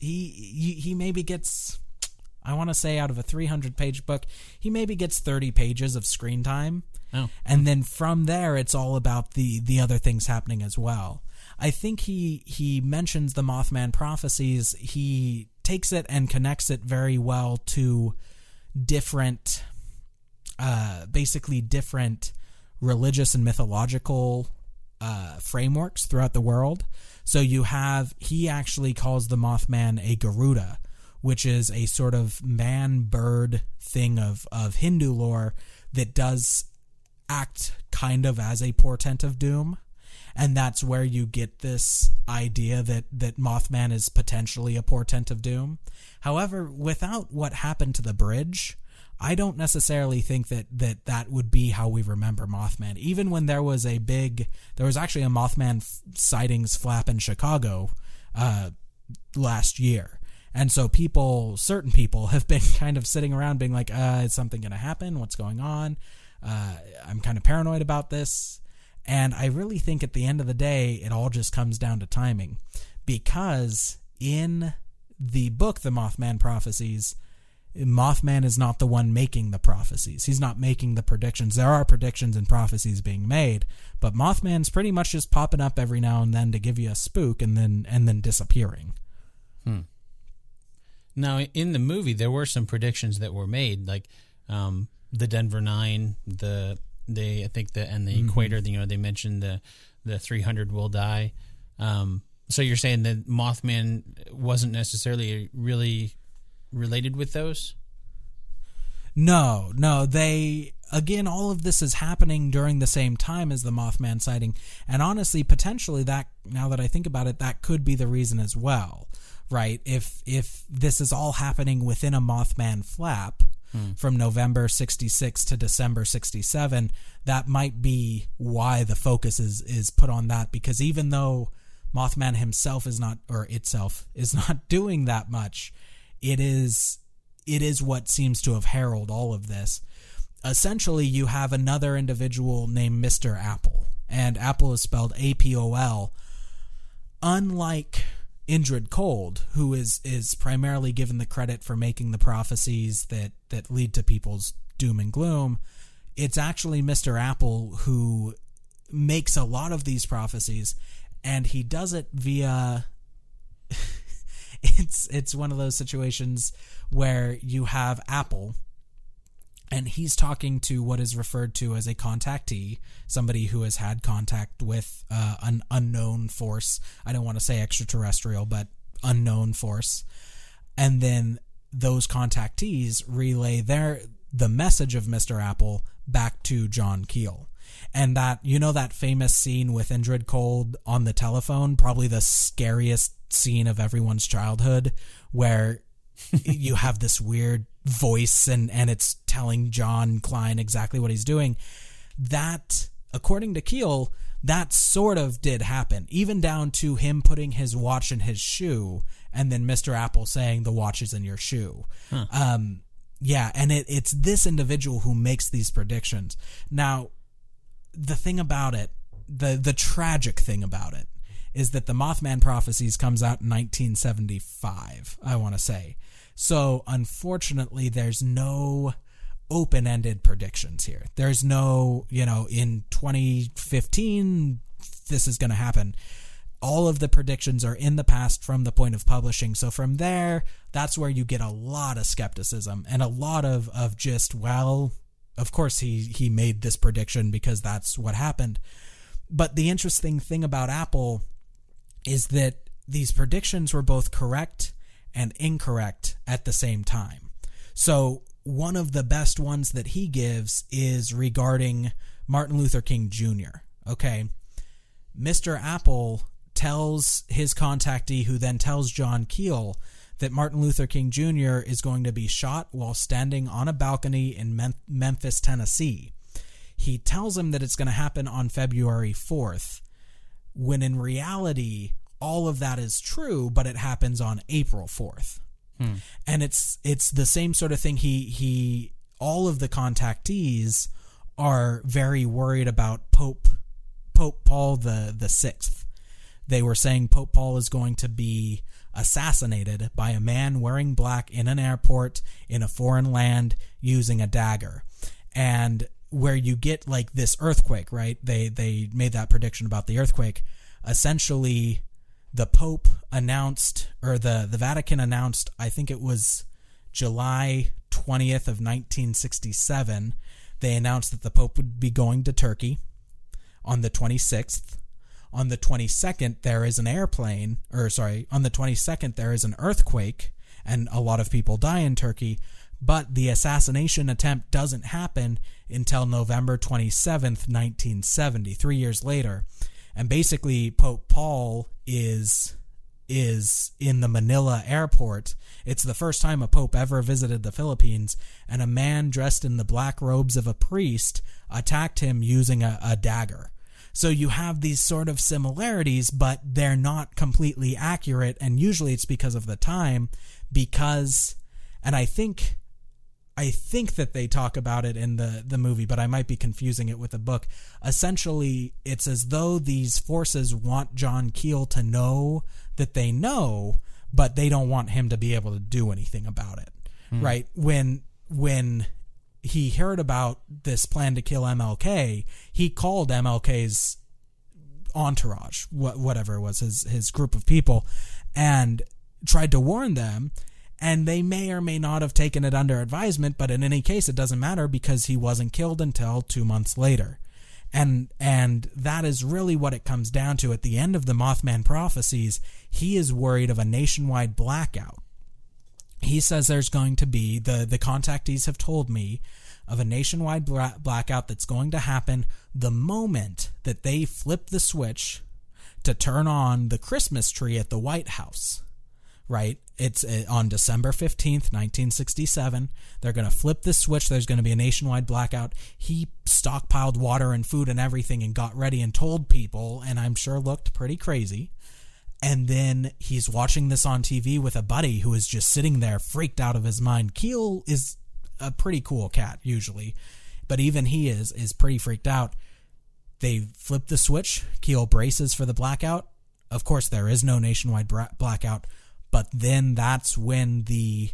Speaker 3: I want to say out of a 300-page book, he maybe gets 30 pages of screen time. Oh. And then from there, it's all about the other things happening as well. I think he mentions the Mothman Prophecies. He takes it and connects it very well to different, basically different religious and mythological frameworks throughout the world. So he actually calls the Mothman a Garuda, which is a sort of man-bird thing of Hindu lore that does act kind of as a portent of doom. And that's where you get this idea that Mothman is potentially a portent of doom. However, without what happened to the bridge, I don't necessarily think that would be how we remember Mothman. Even when there was actually a Mothman sightings flap in Chicago last year. And so certain people have been kind of sitting around being like, is something going to happen? What's going on? I'm kind of paranoid about this. And I really think at the end of the day, it all just comes down to timing. Because in the book, The Mothman Prophecies, Mothman is not the one making the prophecies. He's not making the predictions. There are predictions and prophecies being made, but Mothman's pretty much just popping up every now and then to give you a spook and then disappearing.
Speaker 2: Now, in the movie, there were some predictions that were made, like the Denver 9, the Equator. They mentioned the 300 will die. So you're saying that Mothman wasn't necessarily really related with those?
Speaker 3: No. Again, all of this is happening during the same time as the Mothman sighting. And honestly, potentially that, now that I think about it, that could be the reason as well, right? If this is all happening within a Mothman flap from November 66 to December 67, that might be why the focus is put on that. Because even though Mothman himself is not doing that much, it is what seems to have heralded all of this. Essentially, you have another individual named Mr. Apple, and Apple is spelled Apol. Unlike Indrid Cold, who is primarily given the credit for making the prophecies that lead to people's doom and gloom, it's actually Mr. Apple who makes a lot of these prophecies, and he does it via it's one of those situations where you have Apple, and he's talking to what is referred to as a contactee, somebody who has had contact with an unknown force. I don't want to say extraterrestrial, but unknown force. And then those contactees relay the message of Mr. Apple back to John Keel. And that famous scene with Indrid Cold on the telephone, probably the scariest scene of everyone's childhood, where you have this weird voice and it's telling John Klein exactly what he's doing. That, according to Keel, that sort of did happen, even down to him putting his watch in his shoe and then Mr. Apple saying the watch is in your shoe. Huh. Yeah, and it's this individual who makes these predictions. Now, the thing about it, the tragic thing about it, is that the Mothman Prophecies comes out in 1975, I want to say. So, unfortunately, there's no open-ended predictions here. There's no, in 2015, this is going to happen. All of the predictions are in the past from the point of publishing. So from there, that's where you get a lot of skepticism and a lot of just, well, of course he made this prediction because that's what happened. But the interesting thing about Apple is that these predictions were both correct and incorrect at the same time. So one of the best ones that he gives is regarding Martin Luther King Jr. Okay. Mr. Apple tells his contactee, who then tells John Keel, that Martin Luther King Jr. is going to be shot while standing on a balcony in Memphis, Tennessee. He tells him that it's going to happen on February 4th, when in reality, all of that is true, but it happens on April 4th. And it's the same sort of thing. He all of the contactees are very worried about Pope Paul the Sixth. They were saying Pope Paul is going to be assassinated by a man wearing black in an airport in a foreign land using a dagger. And where you get like this earthquake, right? They made that prediction about the earthquake. Essentially, the Pope announced, or the Vatican announced, I think it was July 20th of 1967, they announced that the Pope would be going to Turkey on the 26th. On the 22nd, there is an on the 22nd, there is an earthquake, and a lot of people die in Turkey, but the assassination attempt doesn't happen until November 27th, 1970, 3 years later. And basically, Pope Paul is in the Manila airport. It's the first time a pope ever visited the Philippines, and a man dressed in the black robes of a priest attacked him using a dagger. So you have these sort of similarities, but they're not completely accurate, and usually it's because of the time, and I think that they talk about it in the movie, but I might be confusing it with the book. Essentially, it's as though these forces want John Keel to know that they know, but they don't want him to be able to do anything about it, right? When he heard about this plan to kill MLK, he called MLK's entourage, whatever it was, his group of people, and tried to warn them. And they may or may not have taken it under advisement, but in any case, it doesn't matter because he wasn't killed until 2 months later. And that is really what it comes down to. At the end of the Mothman Prophecies, he is worried of a nationwide blackout. He says there's going to be, the contactees have told me, of a nationwide blackout that's going to happen the moment that they flip the switch to turn on the Christmas tree at the White House. Right? It's on December 15th, 1967. They're going to flip the switch. There's going to be a nationwide blackout. He stockpiled water and food and everything and got ready and told people, and I'm sure looked pretty crazy. And then he's watching this on TV with a buddy who is just sitting there freaked out of his mind. Keel is a pretty cool cat usually, but even he is pretty freaked out. They flip the switch. Keel braces for the blackout. Of course, there is no nationwide blackout. But then that's when the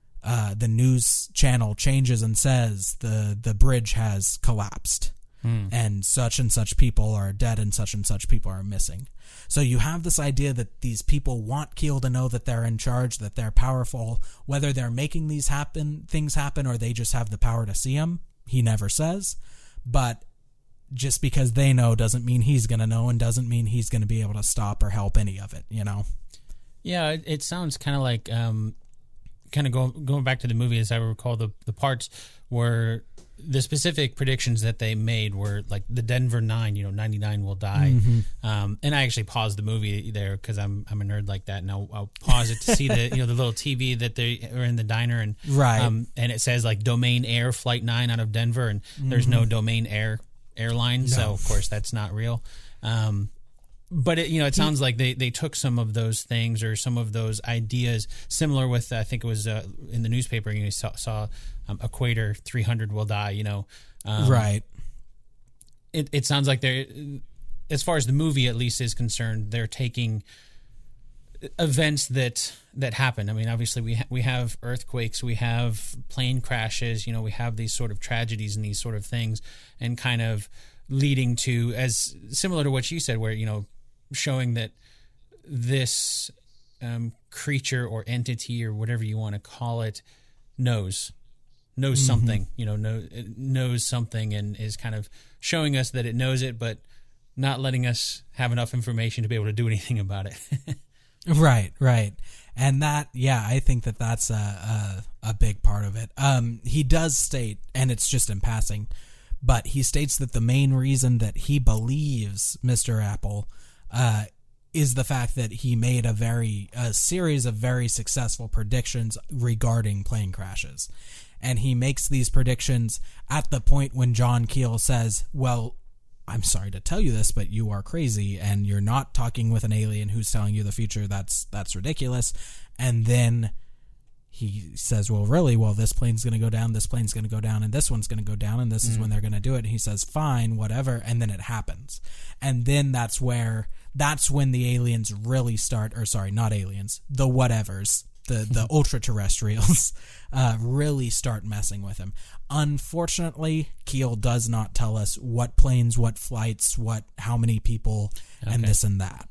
Speaker 3: news channel changes and says the bridge has collapsed and such people are dead and such people are missing. So you have this idea that these people want Keel to know that they're in charge, that they're powerful, whether they're making things happen or they just have the power to see them. He never says, but just because they know doesn't mean he's going to know, and doesn't mean he's going to be able to stop or help any of it, you know?
Speaker 2: Yeah, it sounds kind of like, going back to the movie, as I recall, the parts where the specific predictions that they made were like the Denver 9, 99 will die. And I actually paused the movie there because I'm a nerd like that, and I'll pause it to see the the little TV that they are in the diner, and and it says like Domain Air Flight 9 out of Denver, and there's no Domain Airline, so of course that's not real. But it sounds like they took some of those things or some of those ideas, similar with, I think it was in the newspaper, you saw Equator 300 will die,
Speaker 3: right.
Speaker 2: It sounds like they're, as far as the movie at least is concerned, they're taking events that happen. I mean, obviously we have earthquakes, we have plane crashes, we have these sort of tragedies and these sort of things, and kind of leading to, as similar to what you said, where, showing that this creature or entity or whatever you want to call it knows something, knows something, and is kind of showing us that it knows it, but not letting us have enough information to be able to do anything about it.
Speaker 3: Right. And that, I think that's a big part of it. He does state, and it's just in passing, but he states that the main reason that he believes Mr. Apple is the fact that he made a series of very successful predictions regarding plane crashes. And he makes these predictions at the point when John Keel says, well, I'm sorry to tell you this, but you are crazy, and you're not talking with an alien who's telling you the future. That's ridiculous. And then he says, well, really? Well, this plane's going to go down, this plane's going to go down, and this one's going to go down, and this is when they're going to do it. And he says, fine, whatever. And then it happens. And then that's when the aliens really start, or sorry, not aliens, the whatevers, the ultra-terrestrials really start messing with him. Unfortunately, Keel does not tell us what planes, what flights, how many people, and this and that.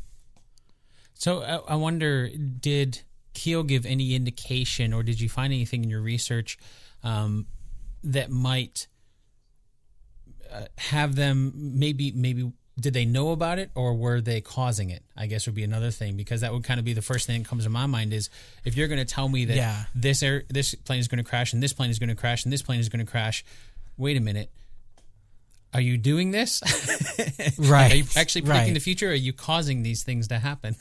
Speaker 2: So I wonder, did Keel give any indication, or did you find anything in your research that might have them maybe did they know about it, or were they causing it? I guess would be another thing, because that would kind of be the first thing that comes to my mind is, if you're going to tell me that this plane is going to crash, and this plane is going to crash, and this plane is going to crash, wait a minute. Are you doing this?
Speaker 3: Right.
Speaker 2: Are you actually predicting the future, or are you causing these things to happen?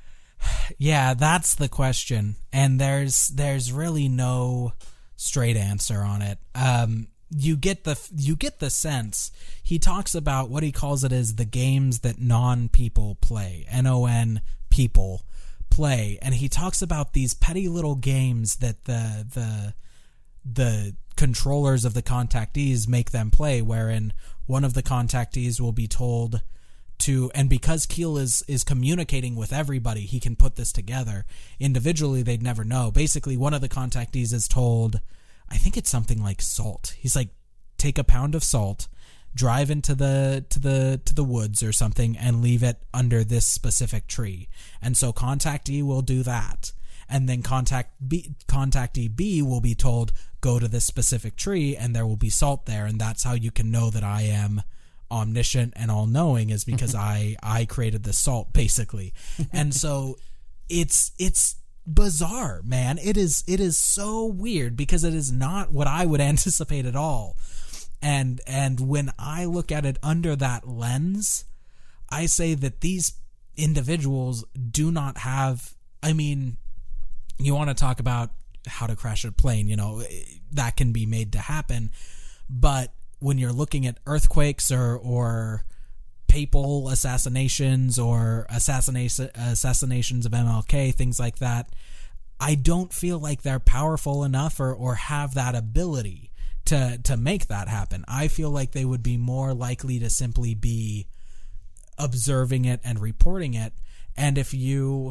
Speaker 3: Yeah, that's the question, and there's really no straight answer on it. You get the sense he talks about what he calls it as the games that non-people play, NON people play, and he talks about these petty little games that the controllers of the contactees make them play, wherein one of the contactees will be told to, and because Keel is communicating with everybody, he can put this together. Individually, they'd never know. Basically, one of the contactees is told, I think it's something like salt. He's like, take a pound of salt, drive into the woods or something, and leave it under this specific tree. And so contactee will do that. And then contactee B will be told, go to this specific tree, and there will be salt there. And that's how you can know that I am omniscient and all-knowing, is because I created the salt, basically. And so it's bizarre, man. It is so weird, because it is not what I would anticipate at all. And when I look at it under that lens, I say that these individuals do not have, I mean, you want to talk about how to crash a plane, that can be made to happen, but when you're looking at earthquakes or papal assassinations or assassinations of MLK, things like that, I don't feel like they're powerful enough or have that ability to make that happen. I feel like they would be more likely to simply be observing it and reporting it. And if you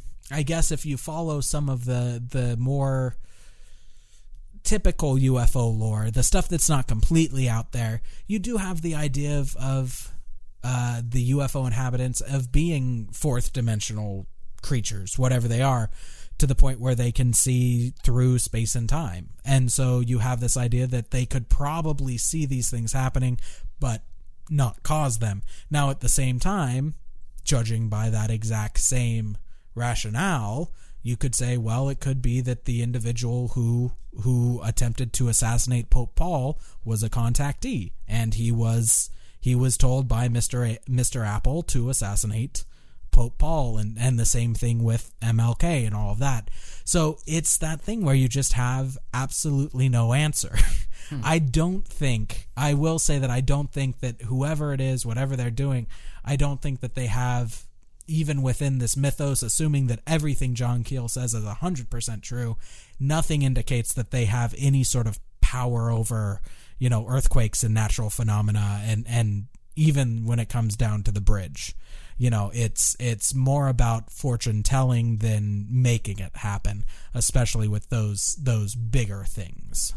Speaker 3: follow some of the more typical UFO lore, the stuff that's not completely out there, you do have the idea of the UFO inhabitants of being fourth dimensional creatures, whatever they are, to the point where they can see through space and time. And so you have this idea that they could probably see these things happening, but not cause them. Now, at the same time, judging by that exact same rationale, You could say, well, it could be that the individual who attempted to assassinate Pope Paul was a contactee, and he was told by Mr. Apple to assassinate Pope Paul, and the same thing with MLK and all of that. So it's that thing where you just have absolutely no answer. I will say that I don't think that whoever it is, whatever they're doing, I don't think that they have, even within this mythos, assuming that everything John Keel says is 100% true, nothing indicates that they have any sort of power over, earthquakes and natural phenomena, and even when it comes down to the bridge. It's more about fortune telling than making it happen, especially with those bigger things.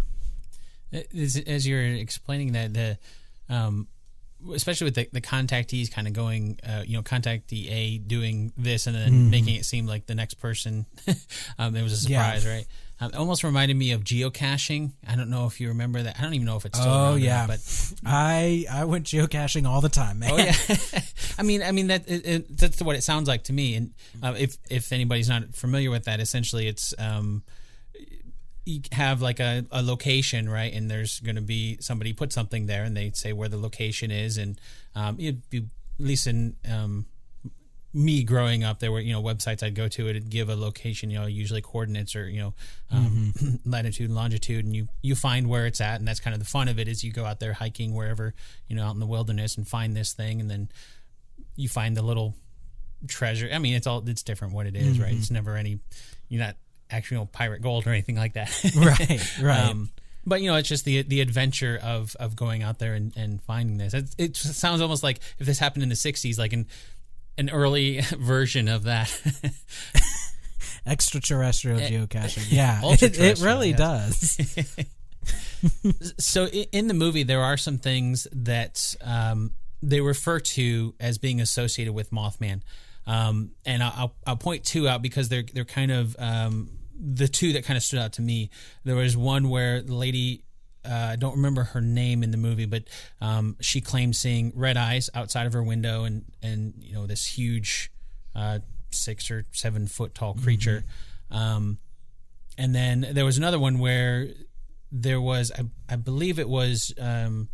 Speaker 2: As you're explaining that, especially with the contactees kind of going, contactee A doing this and then making it seem like the next person, there was a surprise, right? It almost reminded me of geocaching. I don't know if you remember that. I don't even know if it's still around. Oh yeah,
Speaker 3: but I went geocaching all the time, man.
Speaker 2: Oh yeah. I mean that's what it sounds like to me. And if anybody's not familiar with that, essentially it's you have like a location, right? And there's going to be somebody put something there, and they say where the location is, and at least in me growing up, there were websites I'd go to, it'd give a location, usually coordinates or latitude and longitude, and you find where it's at, and that's kind of the fun of it, is you go out there hiking wherever, out in the wilderness and find this thing, and then you find the little treasure. I mean, it's different what it is, right? It's never you're not actual pirate gold or anything like that.
Speaker 3: right.
Speaker 2: But it's just the adventure of going out there and finding this. It sounds almost like if this happened in the 60s, like an early version of that.
Speaker 3: Extraterrestrial geocaching. Yeah, it really does.
Speaker 2: So in the movie, there are some things that they refer to as being associated with Mothman. And I'll point two out because they're kind of the two that kind of stood out to me. There was one where the lady, I don't remember her name in the movie, but she claimed seeing red eyes outside of her window, and this huge 6 or 7 foot tall creature. And then there was another one where there was, I believe it was I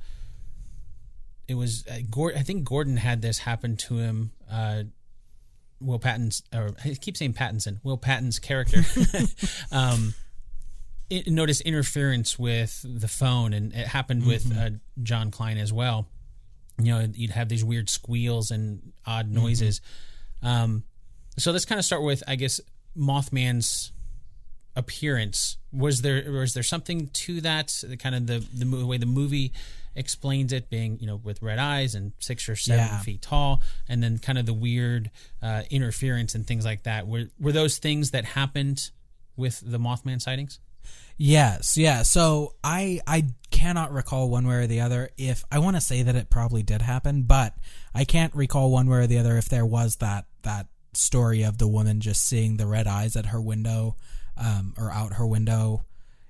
Speaker 2: think Gordon had this happen to him. Will Patton's, or I keep saying Pattinson, Will Patton's character, noticed interference with the phone, and it happened with John Klein as well. You'd have these weird squeals and odd noises. So let's kind of start with, I guess, Mothman's appearance. Was there something to that? Kind of the way the movie explains it, being with red eyes and 6 or 7 feet tall, and then kind of the weird interference and things like that. Were those things that happened with the Mothman sightings?
Speaker 3: Yes, yeah. So I cannot recall one way or the other. If I want to say that it probably did happen, but I can't recall one way or the other if there was that story of the woman just seeing the red eyes at her window, or out her window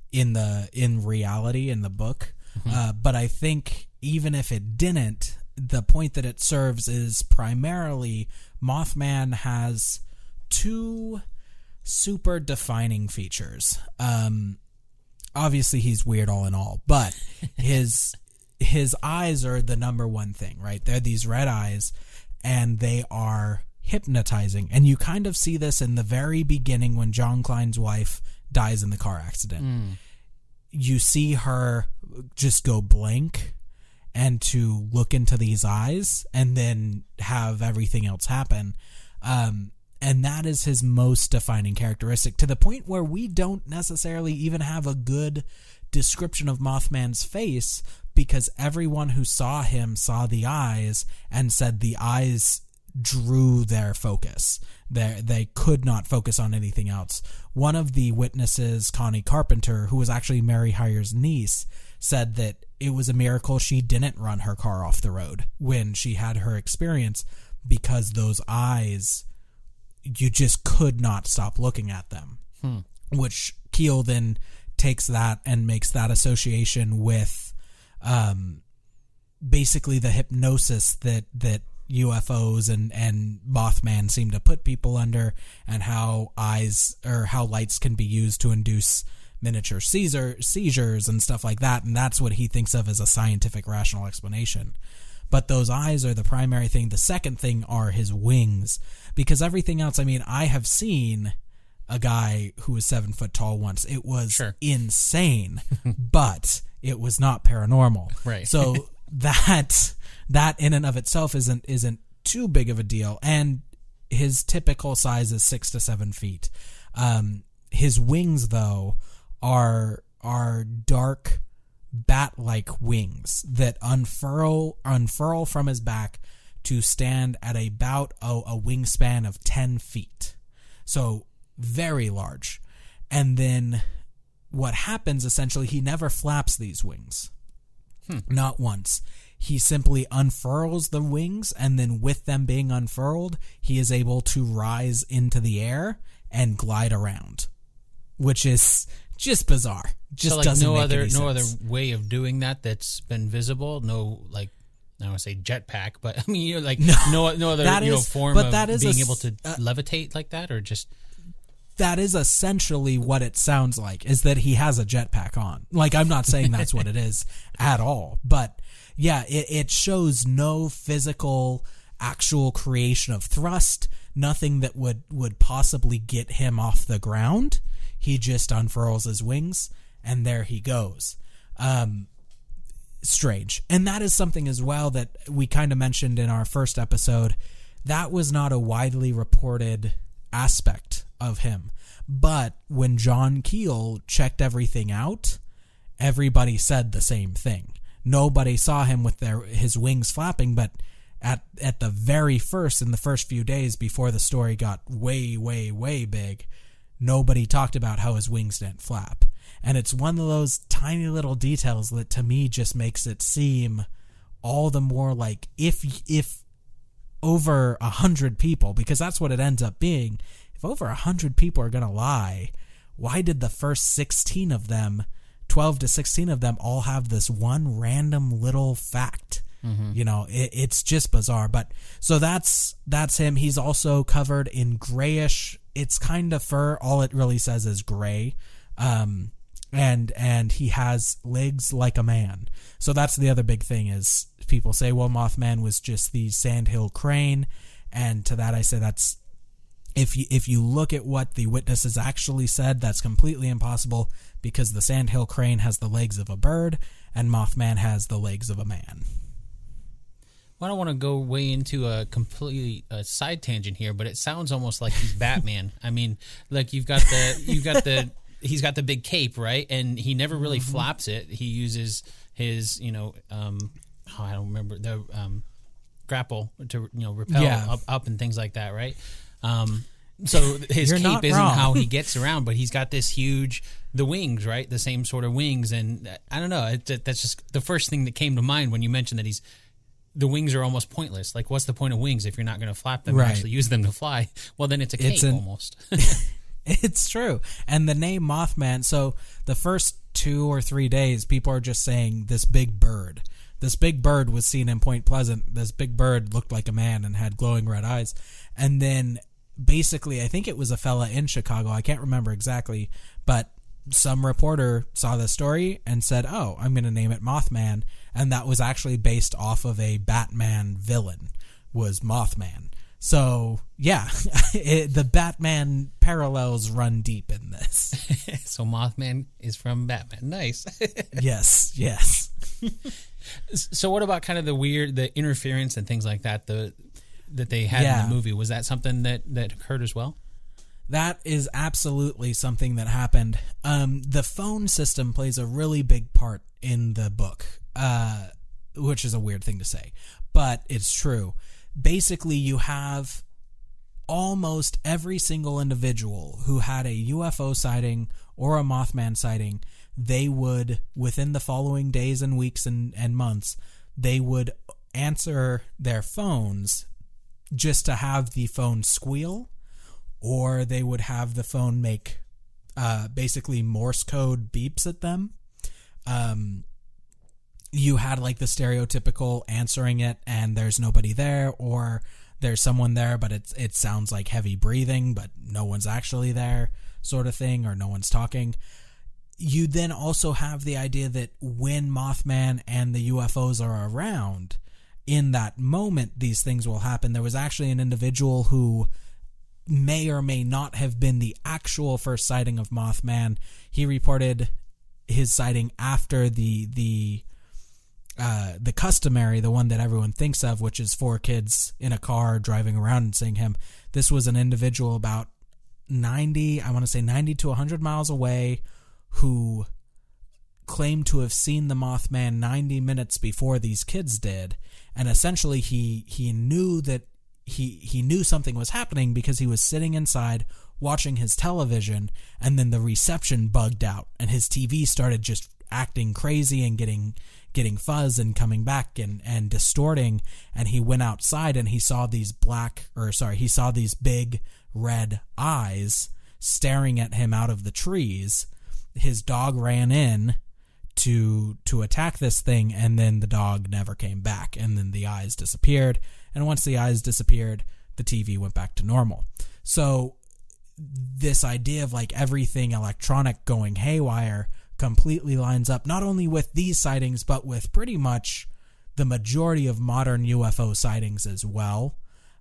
Speaker 3: in reality in the book. But I think even if it didn't, the point that it serves is primarily Mothman has 2 super defining features. Obviously he's weird all in all, but his eyes are the number one thing, right? They're these red eyes, and they are hypnotizing. And you kind of see this in the very beginning when John Klein's wife dies in the car accident. You see her just go blank and to look into these eyes and then have everything else happen. And that is his most defining characteristic, to the point where we don't necessarily even have a good description of Mothman's face, because everyone who saw him saw the eyes and said the eyes drew their focus. They could not focus on anything else. One of the witnesses, Connie Carpenter, who was actually Mary Hyer's niece, said that it was a miracle she didn't run her car off the road when she had her experience, because those eyes, you just could not stop looking at them. Which Keel then takes that and makes that association with basically the hypnosis that UFOs and Mothman seem to put people under, and how lights can be used to induce miniature seizures and stuff like that, and that's what he thinks of as a scientific rational explanation. But those eyes are the primary thing. The second thing are his wings, because everything else, I mean, I have seen a guy who was 7 foot tall once. It was insane, but it was not paranormal.
Speaker 2: Right.
Speaker 3: So that in and of itself isn't too big of a deal. And his typical size is 6 to 7 feet. His wings, though, are dark bat-like wings that unfurl from his back to stand at about a wingspan of 10 feet. So very large. And then what happens, essentially, he never flaps these wings. Not once. He simply unfurls the wings, and then with them being unfurled, he is able to rise into the air and glide around, which is just bizarre. Just
Speaker 2: so like
Speaker 3: doesn't
Speaker 2: no
Speaker 3: make
Speaker 2: other
Speaker 3: any
Speaker 2: no
Speaker 3: sense.
Speaker 2: other way of doing that's been visible. No, like I don't want to say jetpack, but I mean, you're like no other form of being able to levitate like that, or just.
Speaker 3: That is essentially what it sounds like, is that he has a jetpack on. Like, I'm not saying that's what it is at all, but yeah, it shows no physical, actual creation of thrust, nothing that would possibly get him off the ground. He just unfurls his wings, and there he goes. Strange. And that is something as well that we kind of mentioned in our first episode. That was not a widely reported aspect of him. But when John Keel checked everything out, everybody said the same thing. Nobody saw him with his wings flapping, but at the very first, in the first few days before the story got way, way, way big, nobody talked about how his wings didn't flap. And it's one of those tiny little details that to me just makes it seem all the more like if over 100 people, because that's what it ends up being, if over 100 people are going to lie, why did the first 16 of them, 12 to 16 of them, all have this one random little fact? Mm-hmm. You know, it's just bizarre. But so that's him. He's also covered in grayish. It's kind of fur. All it really says is gray. And he has legs like a man. So that's the other big thing is people say, well, Mothman was just the sandhill crane. And to that I say that's, if you look at what the witnesses actually said, that's completely impossible, because the sandhill crane has the legs of a bird and Mothman has the legs of a man.
Speaker 2: Well, I don't want to go way into a completely side tangent here, but it sounds almost like he's Batman. I mean, like he's got the big cape, right? And he never really flaps it. He uses his, I don't remember the grapple to repel up and things like that, right? So his cape isn't how he gets around, but he's got this the wings, right? The same sort of wings. And I don't know. That's just the first thing that came to mind when you mentioned that the wings are almost pointless. Like, what's the point of wings if you're not going to flap them and actually use them to fly? Well, then it's a cape almost.
Speaker 3: It's true. And the name Mothman, so the first 2 or 3 days, people are just saying this big bird. This big bird was seen in Point Pleasant. This big bird looked like a man and had glowing red eyes. And then basically, I think it was a fella in Chicago, I can't remember exactly, but some reporter saw the story and said, oh, I'm going to name it Mothman. And that was actually based off of a Batman villain, was Mothman. So, yeah, the Batman parallels run deep in this.
Speaker 2: So Mothman is from Batman. Nice.
Speaker 3: Yes.
Speaker 2: So what about kind of the interference and things like that that they had in the movie? Was that something that occurred as well?
Speaker 3: That is absolutely something that happened. The phone system plays a really big part in the book, which is a weird thing to say, but it's true. Basically, you have almost every single individual who had a UFO sighting or a Mothman sighting, they would, within the following days and weeks and months, they would answer their phones just to have the phone squeal, or they would have the phone make basically Morse code beeps at them. you had like the stereotypical answering it and there's nobody there, or there's someone there but it sounds like heavy breathing but no one's actually there sort of thing, or no one's talking. You then also have the idea that when Mothman and the UFOs are around, in that moment these things will happen. There was actually an individual who may or may not have been the actual first sighting of Mothman. He reported his sighting after the customary, the one that everyone thinks of, which is 4 kids in a car driving around and seeing him. This was an individual about 90 to 100 miles away who claimed to have seen the Mothman 90 minutes before these kids did. And essentially he knew that he knew something was happening because he was sitting inside watching his television, and then the reception bugged out and his TV started just acting crazy and getting fuzz and coming back and distorting, and he went outside and he saw these big red eyes staring at him out of the trees. His dog ran in to attack this thing, and then the dog never came back, and then the eyes disappeared, and once the eyes disappeared, the TV went back to normal. So this idea of like everything electronic going haywire completely lines up not only with these sightings but with pretty much the majority of modern UFO sightings as well.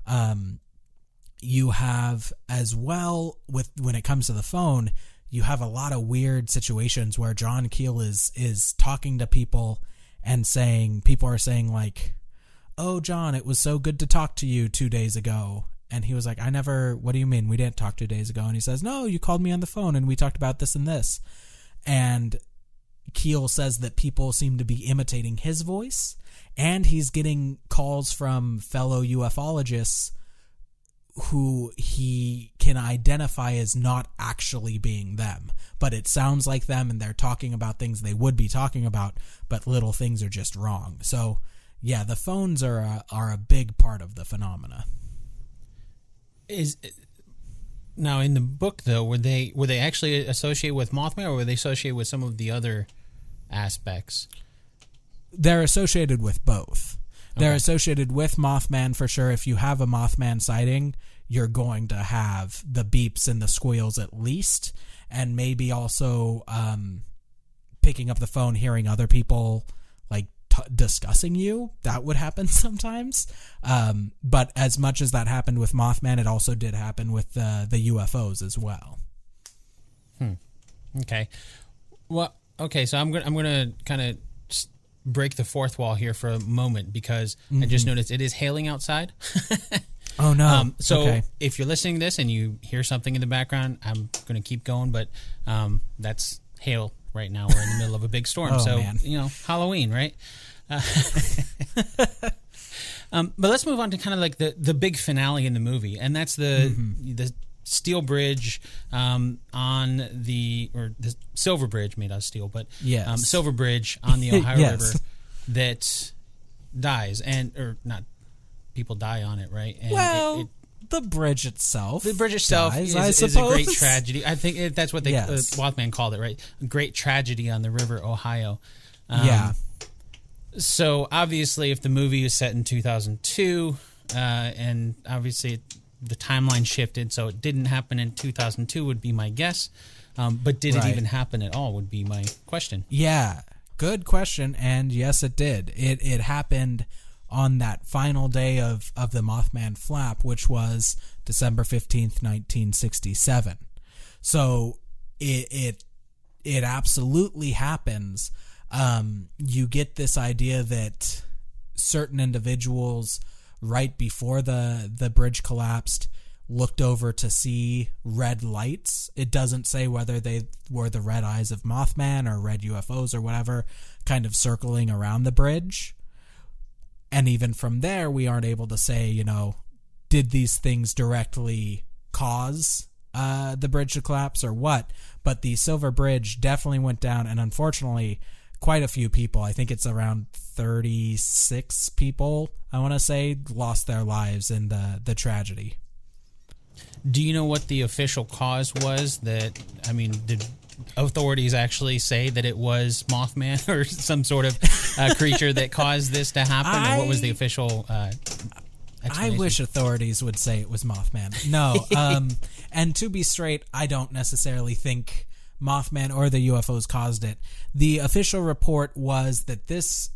Speaker 3: You have as well, when it comes to the phone, you have a lot of weird situations where John Keel is talking to people and people are saying like, "Oh, John, it was so good to talk to you 2 days ago." And he was like, "What do you mean? We didn't talk 2 days ago." And he says, "No, you called me on the phone and we talked about this and this." And Keel says that people seem to be imitating his voice, and he's getting calls from fellow ufologists who he can identify as not actually being them, but it sounds like them, and they're talking about things they would be talking about, but little things are just wrong. So yeah, the phones are a big part of the phenomena.
Speaker 2: Now in the book though, were they actually associated with Mothman, or were they associated with some of the other aspects?
Speaker 3: They're associated with both. They're associated with Mothman for sure. If you have a Mothman sighting, you're going to have the beeps and the squeals at least, and maybe also picking up the phone, hearing other people like discussing you. That would happen sometimes. But as much as that happened with Mothman, it also did happen with the UFOs as well.
Speaker 2: Okay. Well, okay. So I'm gonna kind of break the fourth wall here for a moment, because I just noticed it is hailing outside.
Speaker 3: Oh no.
Speaker 2: So if you're listening to this and you hear something in the background, I'm going to keep going, but that's hail right now. We're in the middle of a big storm.
Speaker 3: Man.
Speaker 2: Halloween, right? But let's move on to kind of like the big finale in the movie, and that's the steel bridge on the silver bridge made out of steel, but silver bridge on the Ohio River that dies, or not, people die on it, right? And
Speaker 3: the bridge itself.
Speaker 2: The bridge itself
Speaker 3: dies,
Speaker 2: is a great tragedy. I think that's what Mothman called it, right? A great tragedy on the River Ohio. So obviously, if the movie is set in 2002, and obviously the timeline shifted, so it didn't happen in 2002 would be my guess. But did it even happen at all would be my question. Yeah,
Speaker 3: good question. And yes, it did. It happened on that final day of the Mothman flap, which was December 15th, 1967. So it absolutely happens. You get this idea that certain individuals right before the bridge collapsed looked over to see red lights. It doesn't say whether they were the red eyes of Mothman or red UFOs or whatever, kind of circling around the bridge. And even from there, we aren't able to say, did these things directly cause the bridge to collapse or what? But the Silver Bridge definitely went down, and unfortunately, quite a few people, I think it's around 36 people, I want to say, lost their lives in the tragedy.
Speaker 2: Do you know what the official cause was? Did authorities actually say that it was Mothman or some sort of creature that caused this to happen? Or what was the official
Speaker 3: I wish authorities would say it was Mothman. No, and to be straight, I don't necessarily think Mothman or the UFOs caused it. The official report was that this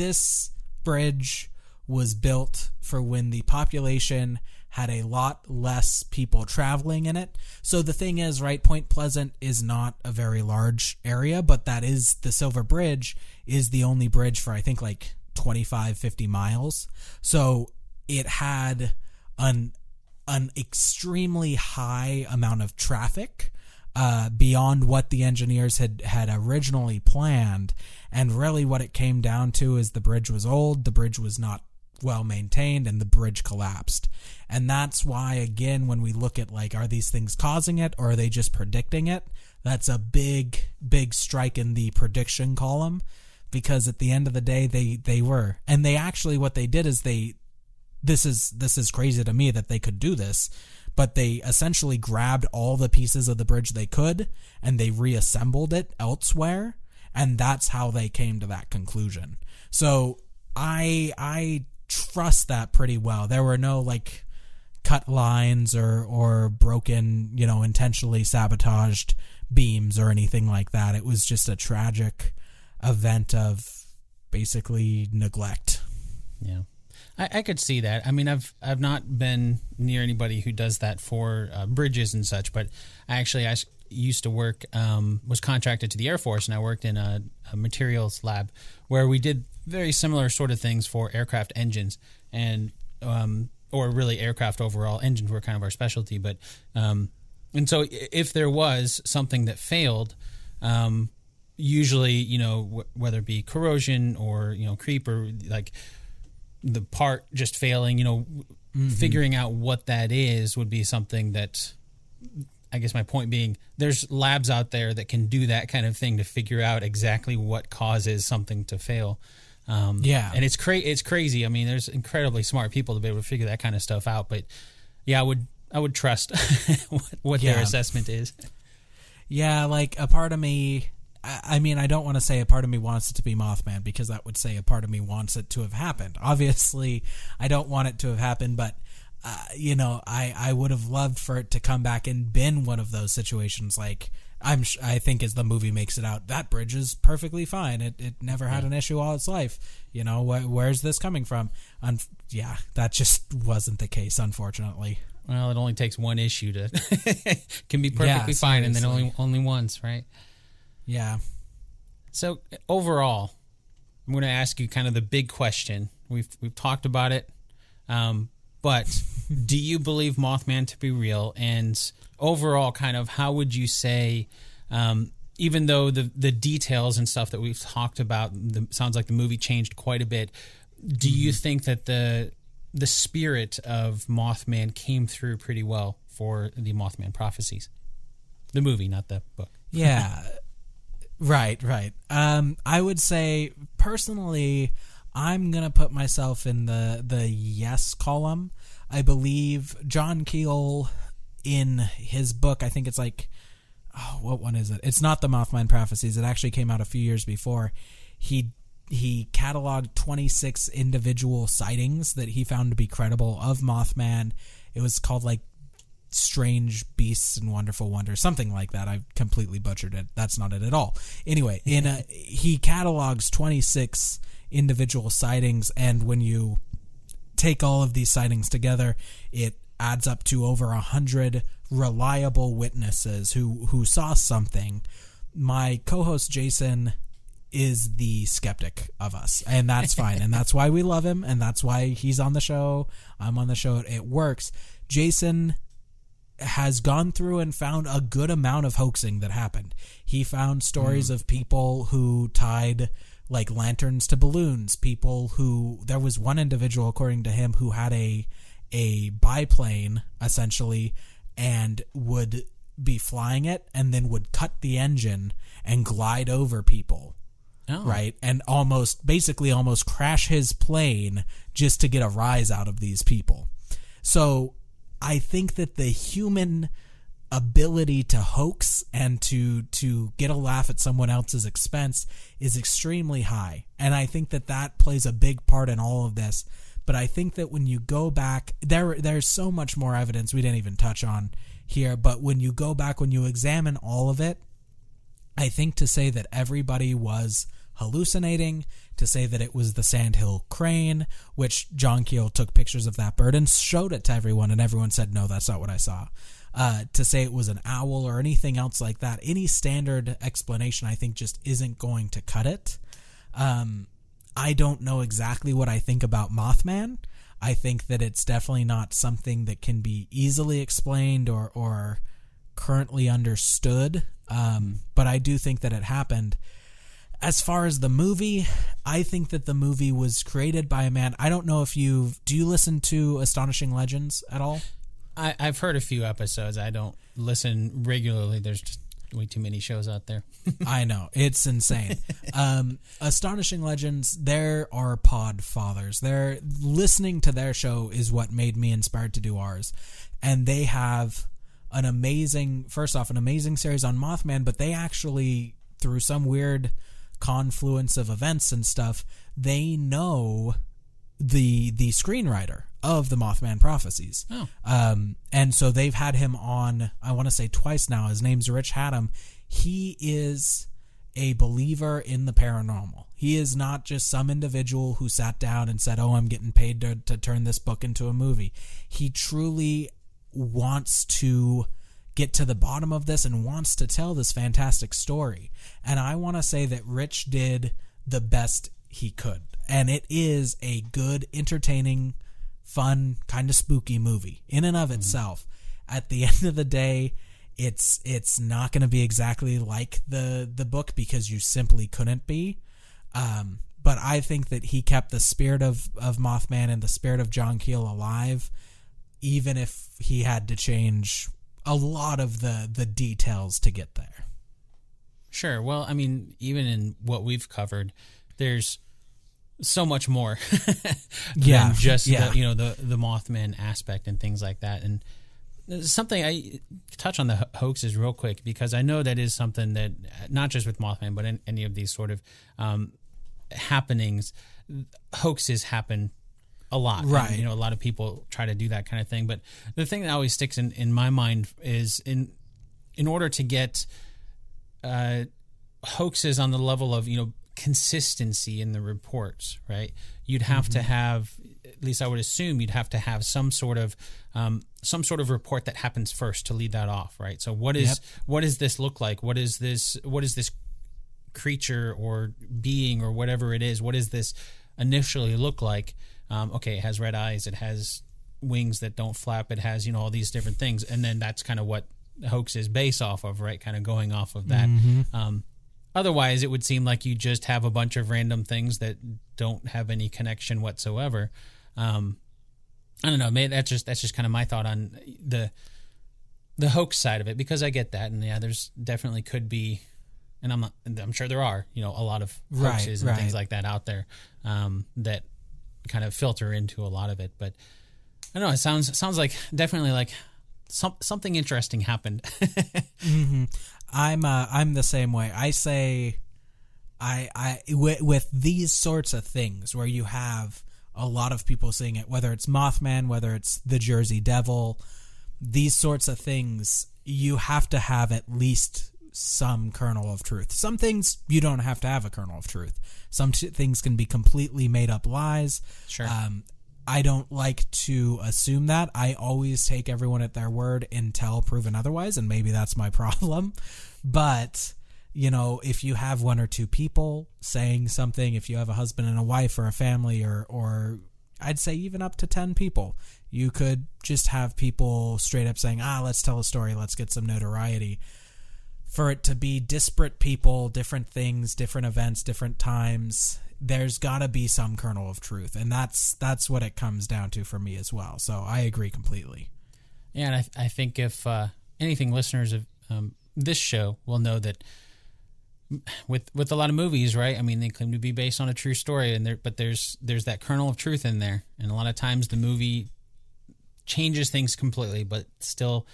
Speaker 3: bridge was built for when the population had a lot less people traveling in it. So the thing is, right, Point Pleasant is not a very large area, but that is, the Silver Bridge is the only bridge for, I think, like 25, 50 miles. So it had an extremely high amount of traffic beyond what the engineers had originally planned. And really what it came down to is the bridge was old, the bridge was not well maintained, and the bridge collapsed. And that's why, again, when we look at, like, are these things causing it or are they just predicting it? That's a big strike in the prediction column, because at the end of the day, they were. And they actually, what they did is this is crazy to me that they could do this, but they essentially grabbed all the pieces of the bridge they could and they reassembled it elsewhere, and that's how they came to that conclusion. So I trust that pretty well. There were no, like, cut lines or broken, intentionally sabotaged beams or anything like that. It was just a tragic event of basically neglect.
Speaker 2: Yeah. I could see that. I mean, I've not been near anybody who does that for bridges and such, but I used to work, was contracted to the Air Force, and I worked in a materials lab where we did very similar sort of things for aircraft engines, and or really aircraft overall. Engines were kind of our specialty, but and so if there was something that failed, usually, whether it be corrosion or creep or like the part just failing, figuring out what that is would be something that, I guess my point being, there's labs out there that can do that kind of thing to figure out exactly what causes something to fail. And it's crazy. I mean, there's incredibly smart people to be able to figure that kind of stuff out. But yeah, I would trust what their assessment is.
Speaker 3: Yeah, like a part of me, I mean, I don't want to say a part of me wants it to be Mothman, because that would say a part of me wants it to have happened. Obviously, I don't want it to have happened, but I would have loved for it to come back and been one of those situations. Like, I think as the movie makes it out, that bridge is perfectly fine. It never had an issue all its life. Where's this coming from? That just wasn't the case, unfortunately.
Speaker 2: Well, it only takes one issue to can be perfectly fine, and then only once, right?
Speaker 3: Yeah.
Speaker 2: So overall, I'm going to ask you kind of the big question. We've talked about it, but do you believe Mothman to be real? And overall, kind of how would you say, even though the details and stuff that we've talked about, sounds like the movie changed quite a bit, do you think that the spirit of Mothman came through pretty well for the Mothman prophecies? The movie, not the book.
Speaker 3: Yeah. Right. I would say, personally, I'm going to put myself in the yes column. I believe John Keel, in his book, I think it's like, what one is it? It's not the Mothman Prophecies. It actually came out a few years before. He cataloged 26 individual sightings that he found to be credible of Mothman. It was called, like, Strange Beasts and Wonderful Wonders, something like that. I completely butchered it. That's not it at all. Anyway, he catalogs 26 individual sightings, and when you take all of these sightings together, it adds up to over 100 reliable witnesses who saw something. My co-host Jason is the skeptic of us, and that's fine, and that's why we love him, and that's why he's on the show. I'm on the show. It works. Jason has gone through and found a good amount of hoaxing that happened. He found stories of people who tied, like, lanterns to balloons. There was one individual, according to him, who had a biplane, essentially, and would be flying it and then would cut the engine and glide over people. Oh. Right? And basically almost crash his plane just to get a rise out of these people. So I think that the human ability to hoax and to get a laugh at someone else's expense is extremely high. And I think that plays a big part in all of this. But I think that when you go back, there's so much more evidence we didn't even touch on here. But when you go back, when you examine all of it, I think to say that everybody was hallucinating, to say that it was the sandhill crane, which John Keel took pictures of that bird and showed it to everyone, and everyone said, no, that's not what I saw. To say it was an owl or anything else like that, any standard explanation, I think, just isn't going to cut it. I don't know exactly what I think about Mothman. I think that it's definitely not something that can be easily explained or currently understood. But I do think that it happened. As far as the movie, I think that the movie was created by a man. I don't know if do you listen to Astonishing Legends at all?
Speaker 2: I've heard a few episodes. I don't listen regularly. There's just way too many shows out there.
Speaker 3: I know. It's insane. Astonishing Legends, there are pod fathers. Listening to their show is what made me inspired to do ours. And they have an amazing series on Mothman, but they actually, through some weird confluence of events and stuff, they know the screenwriter of the Mothman Prophecies.
Speaker 2: Oh.
Speaker 3: And so they've had him on, I want to say twice now. His name's Rich Haddam. He is a believer in the paranormal. He is not just some individual who sat down and said, oh, I'm getting paid to turn this book into a movie. He truly wants to get to the bottom of this and wants to tell this fantastic story. And I want to say that Rich did the best he could. And it is a good, entertaining, fun, kind of spooky movie in and of itself. At the end of the day, it's not going to be exactly like the book because you simply couldn't be. But I think that he kept the spirit of Mothman and the spirit of John Keel alive, even if he had to change a lot of the details to get there.
Speaker 2: Sure. Well, I mean, even in what we've covered, there's so much more than just the Mothman aspect and things like that. And something I touch on the hoaxes real quick, because I know that is something that not just with Mothman, but in any of these sort of happenings, hoaxes happen a lot.
Speaker 3: Right.
Speaker 2: And, a lot of people try to do that kind of thing. But the thing that always sticks in my mind is in order to get hoaxes on the level of, consistency in the reports, right? You'd have to have, at least I would assume, you'd have to have some sort of report that happens first to lead that off, right? So what does this look like? What is this creature or being or whatever it is? What does this initially look like? Okay, it has red eyes, it has wings that don't flap, it has, all these different things. And then that's kind of what the hoax is based off of, right? Kind of going off of that. Otherwise, it would seem like you just have a bunch of random things that don't have any connection whatsoever. I don't know. Maybe that's just kind of my thought on the hoax side of it, because I get that, and yeah, there's definitely could be, and I'm sure there are, a lot of hoaxes and things like that out there that kind of filter into a lot of it. But I don't know. It sounds like definitely like something interesting happened.
Speaker 3: I'm the same way. I say, with these sorts of things where you have a lot of people seeing it, whether it's Mothman, whether it's the Jersey Devil, these sorts of things, you have to have at least some kernel of truth. Some things you don't have to have a kernel of truth. Some things can be completely made up lies.
Speaker 2: Sure.
Speaker 3: I don't like to assume that. I always take everyone at their word until proven otherwise, and maybe that's my problem. But, if you have one or two people saying something, if you have a husband and a wife or a family, or I'd say even up to 10 people, you could just have people straight up saying, let's tell a story, let's get some notoriety. For it to be disparate people, different things, different events, different times, there's got to be some kernel of truth, and that's what it comes down to for me as well. So I agree completely.
Speaker 2: Yeah, and I think if anything, listeners of this show will know that with a lot of movies, right? I mean, they claim to be based on a true story, but there's that kernel of truth in there, and a lot of times the movie changes things completely, but still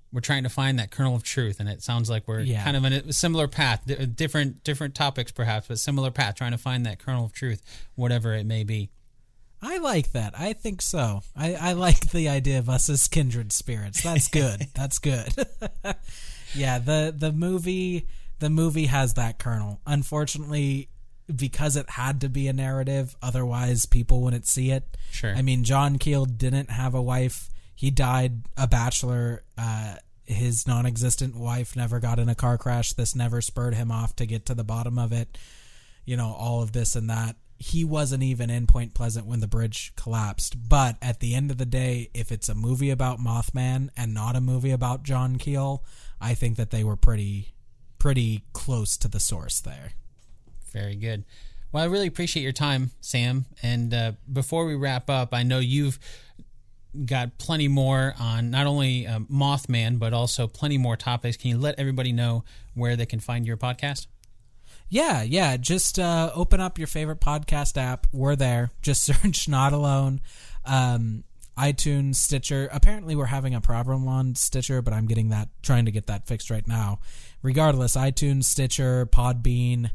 Speaker 2: we're trying to find that kernel of truth, and it sounds like we're kind of in a similar path, different topics perhaps, but similar path, trying to find that kernel of truth, whatever it may be.
Speaker 3: I like that. I think so. I like the idea of us as kindred spirits. That's good. That's good. Yeah, the movie has that kernel. Unfortunately, because it had to be a narrative, otherwise people wouldn't see it.
Speaker 2: Sure.
Speaker 3: I mean, John Keel didn't have a wife. He died a bachelor. His non-existent wife never got in a car crash. This never spurred him off to get to the bottom of it. You know, all of this and that. He wasn't even in Point Pleasant when the bridge collapsed. But at the end of the day, if it's a movie about Mothman and not a movie about John Keel, I think that they were pretty close to the source there.
Speaker 2: Very good. Well, I really appreciate your time, Sam. And before we wrap up, I know you've got plenty more on not only Mothman, but also plenty more topics. Can you let everybody know where they can find your podcast?
Speaker 3: Yeah. Just open up your favorite podcast app. We're there. Just search Not Alone. iTunes, Stitcher. Apparently we're having a problem on Stitcher, but I'm trying to get that fixed right now. Regardless, iTunes, Stitcher, Podbean,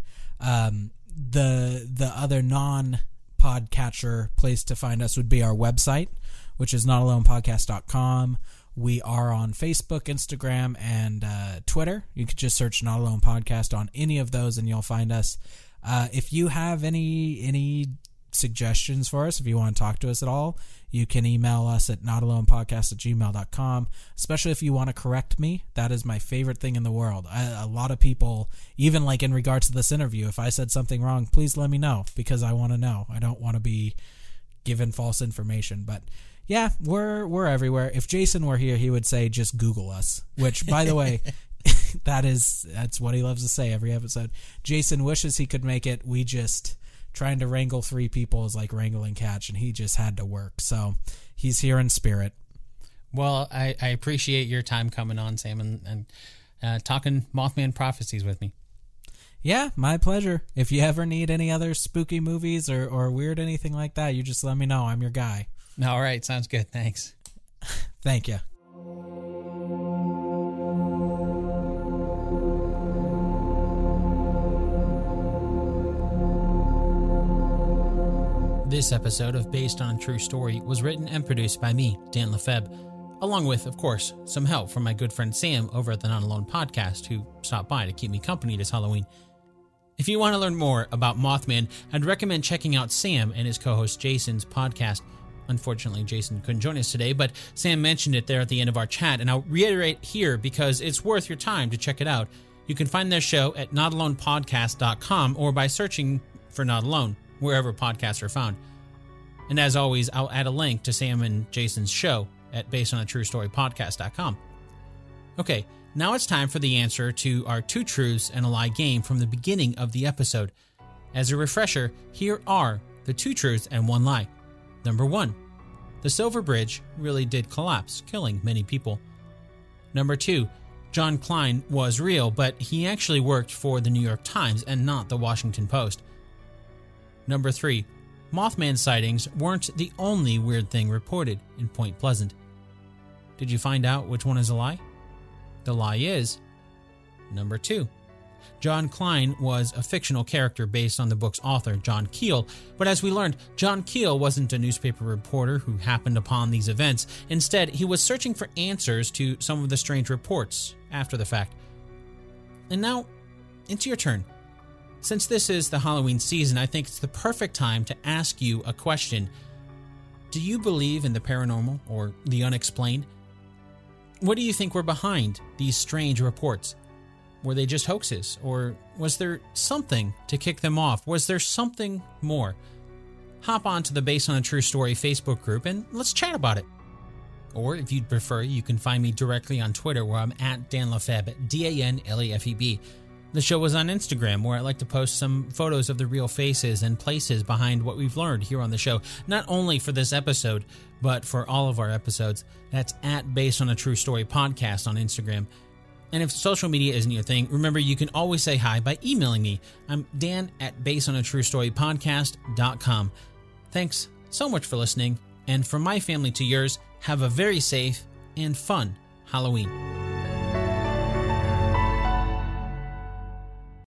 Speaker 3: the other non-podcatcher place to find us would be our website, which is notalonepodcast.com. We are on Facebook, Instagram, and Twitter. You could just search Not Alone Podcast on any of those, and you'll find us. If you have any suggestions for us, if you want to talk to us at all, you can email us at notalonepodcast@gmail.com, especially if you want to correct me. That is my favorite thing in the world. A lot of people, even like in regards to this interview, if I said something wrong, please let me know, because I want to know. I don't want to be given false information. But yeah, we're everywhere. If Jason were here, he would say, just Google us, which, by the way, that's what he loves to say every episode. Jason wishes he could make it. We just... trying to wrangle 3 people is like wrangling cats, and he just had to work. So he's here in spirit.
Speaker 2: Well, I appreciate your time coming on, Sam, and talking Mothman prophecies with me.
Speaker 3: Yeah, my pleasure. If you ever need any other spooky movies or weird anything like that, you just let me know. I'm your guy.
Speaker 2: All right. Sounds good. Thanks.
Speaker 3: Thank you.
Speaker 2: This episode of Based on a True Story was written and produced by me, Dan Lefebvre, along with, of course, some help from my good friend Sam over at the Not Alone Podcast, who stopped by to keep me company this Halloween. If you want to learn more about Mothman, I'd recommend checking out Sam and his co-host Jason's podcast. Unfortunately, Jason couldn't join us today, but Sam mentioned it there at the end of our chat, and I'll reiterate here because it's worth your time to check it out. You can find their show at notalonepodcast.com or by searching for Not Alone, wherever podcasts are found. And as always, I'll add a link to Sam and Jason's show at basedonatruestorypodcast.com. Okay, now it's time for the answer to our 2 truths and a lie game from the beginning of the episode. As a refresher, here are the 2 truths and 1 lie. Number 1, the Silver Bridge really did collapse, killing many people. Number 2, John Klein was real, but he actually worked for the New York Times and not the Washington Post. Number 3, Mothman sightings weren't the only weird thing reported in Point Pleasant. Did you find out which one is a lie? The lie is number 2. John Klein was a fictional character based on the book's author, John Keel, but as we learned, John Keel wasn't a newspaper reporter who happened upon these events. Instead, he was searching for answers to some of the strange reports after the fact. And now, it's your turn. Since this is the Halloween season, I think it's the perfect time to ask you a question. Do you believe in the paranormal or the unexplained? What do you think were behind these strange reports? Were they just hoaxes, or was there something to kick them off? Was there something more? Hop on to the Based on a True Story Facebook group and let's chat about it. Or if you'd prefer, you can find me directly on Twitter where I'm at Dan Lefebvre, DanLefeb. The show was on Instagram, where I like to post some photos of the real faces and places behind what we've learned here on the show, not only for this episode, but for all of our episodes. That's at Based on a True Story Podcast on Instagram. And if social media isn't your thing, remember you can always say hi by emailing me. I'm Dan at basedonatruestorypodcast.com. Thanks so much for listening, and from my family to yours, have a very safe and fun Halloween.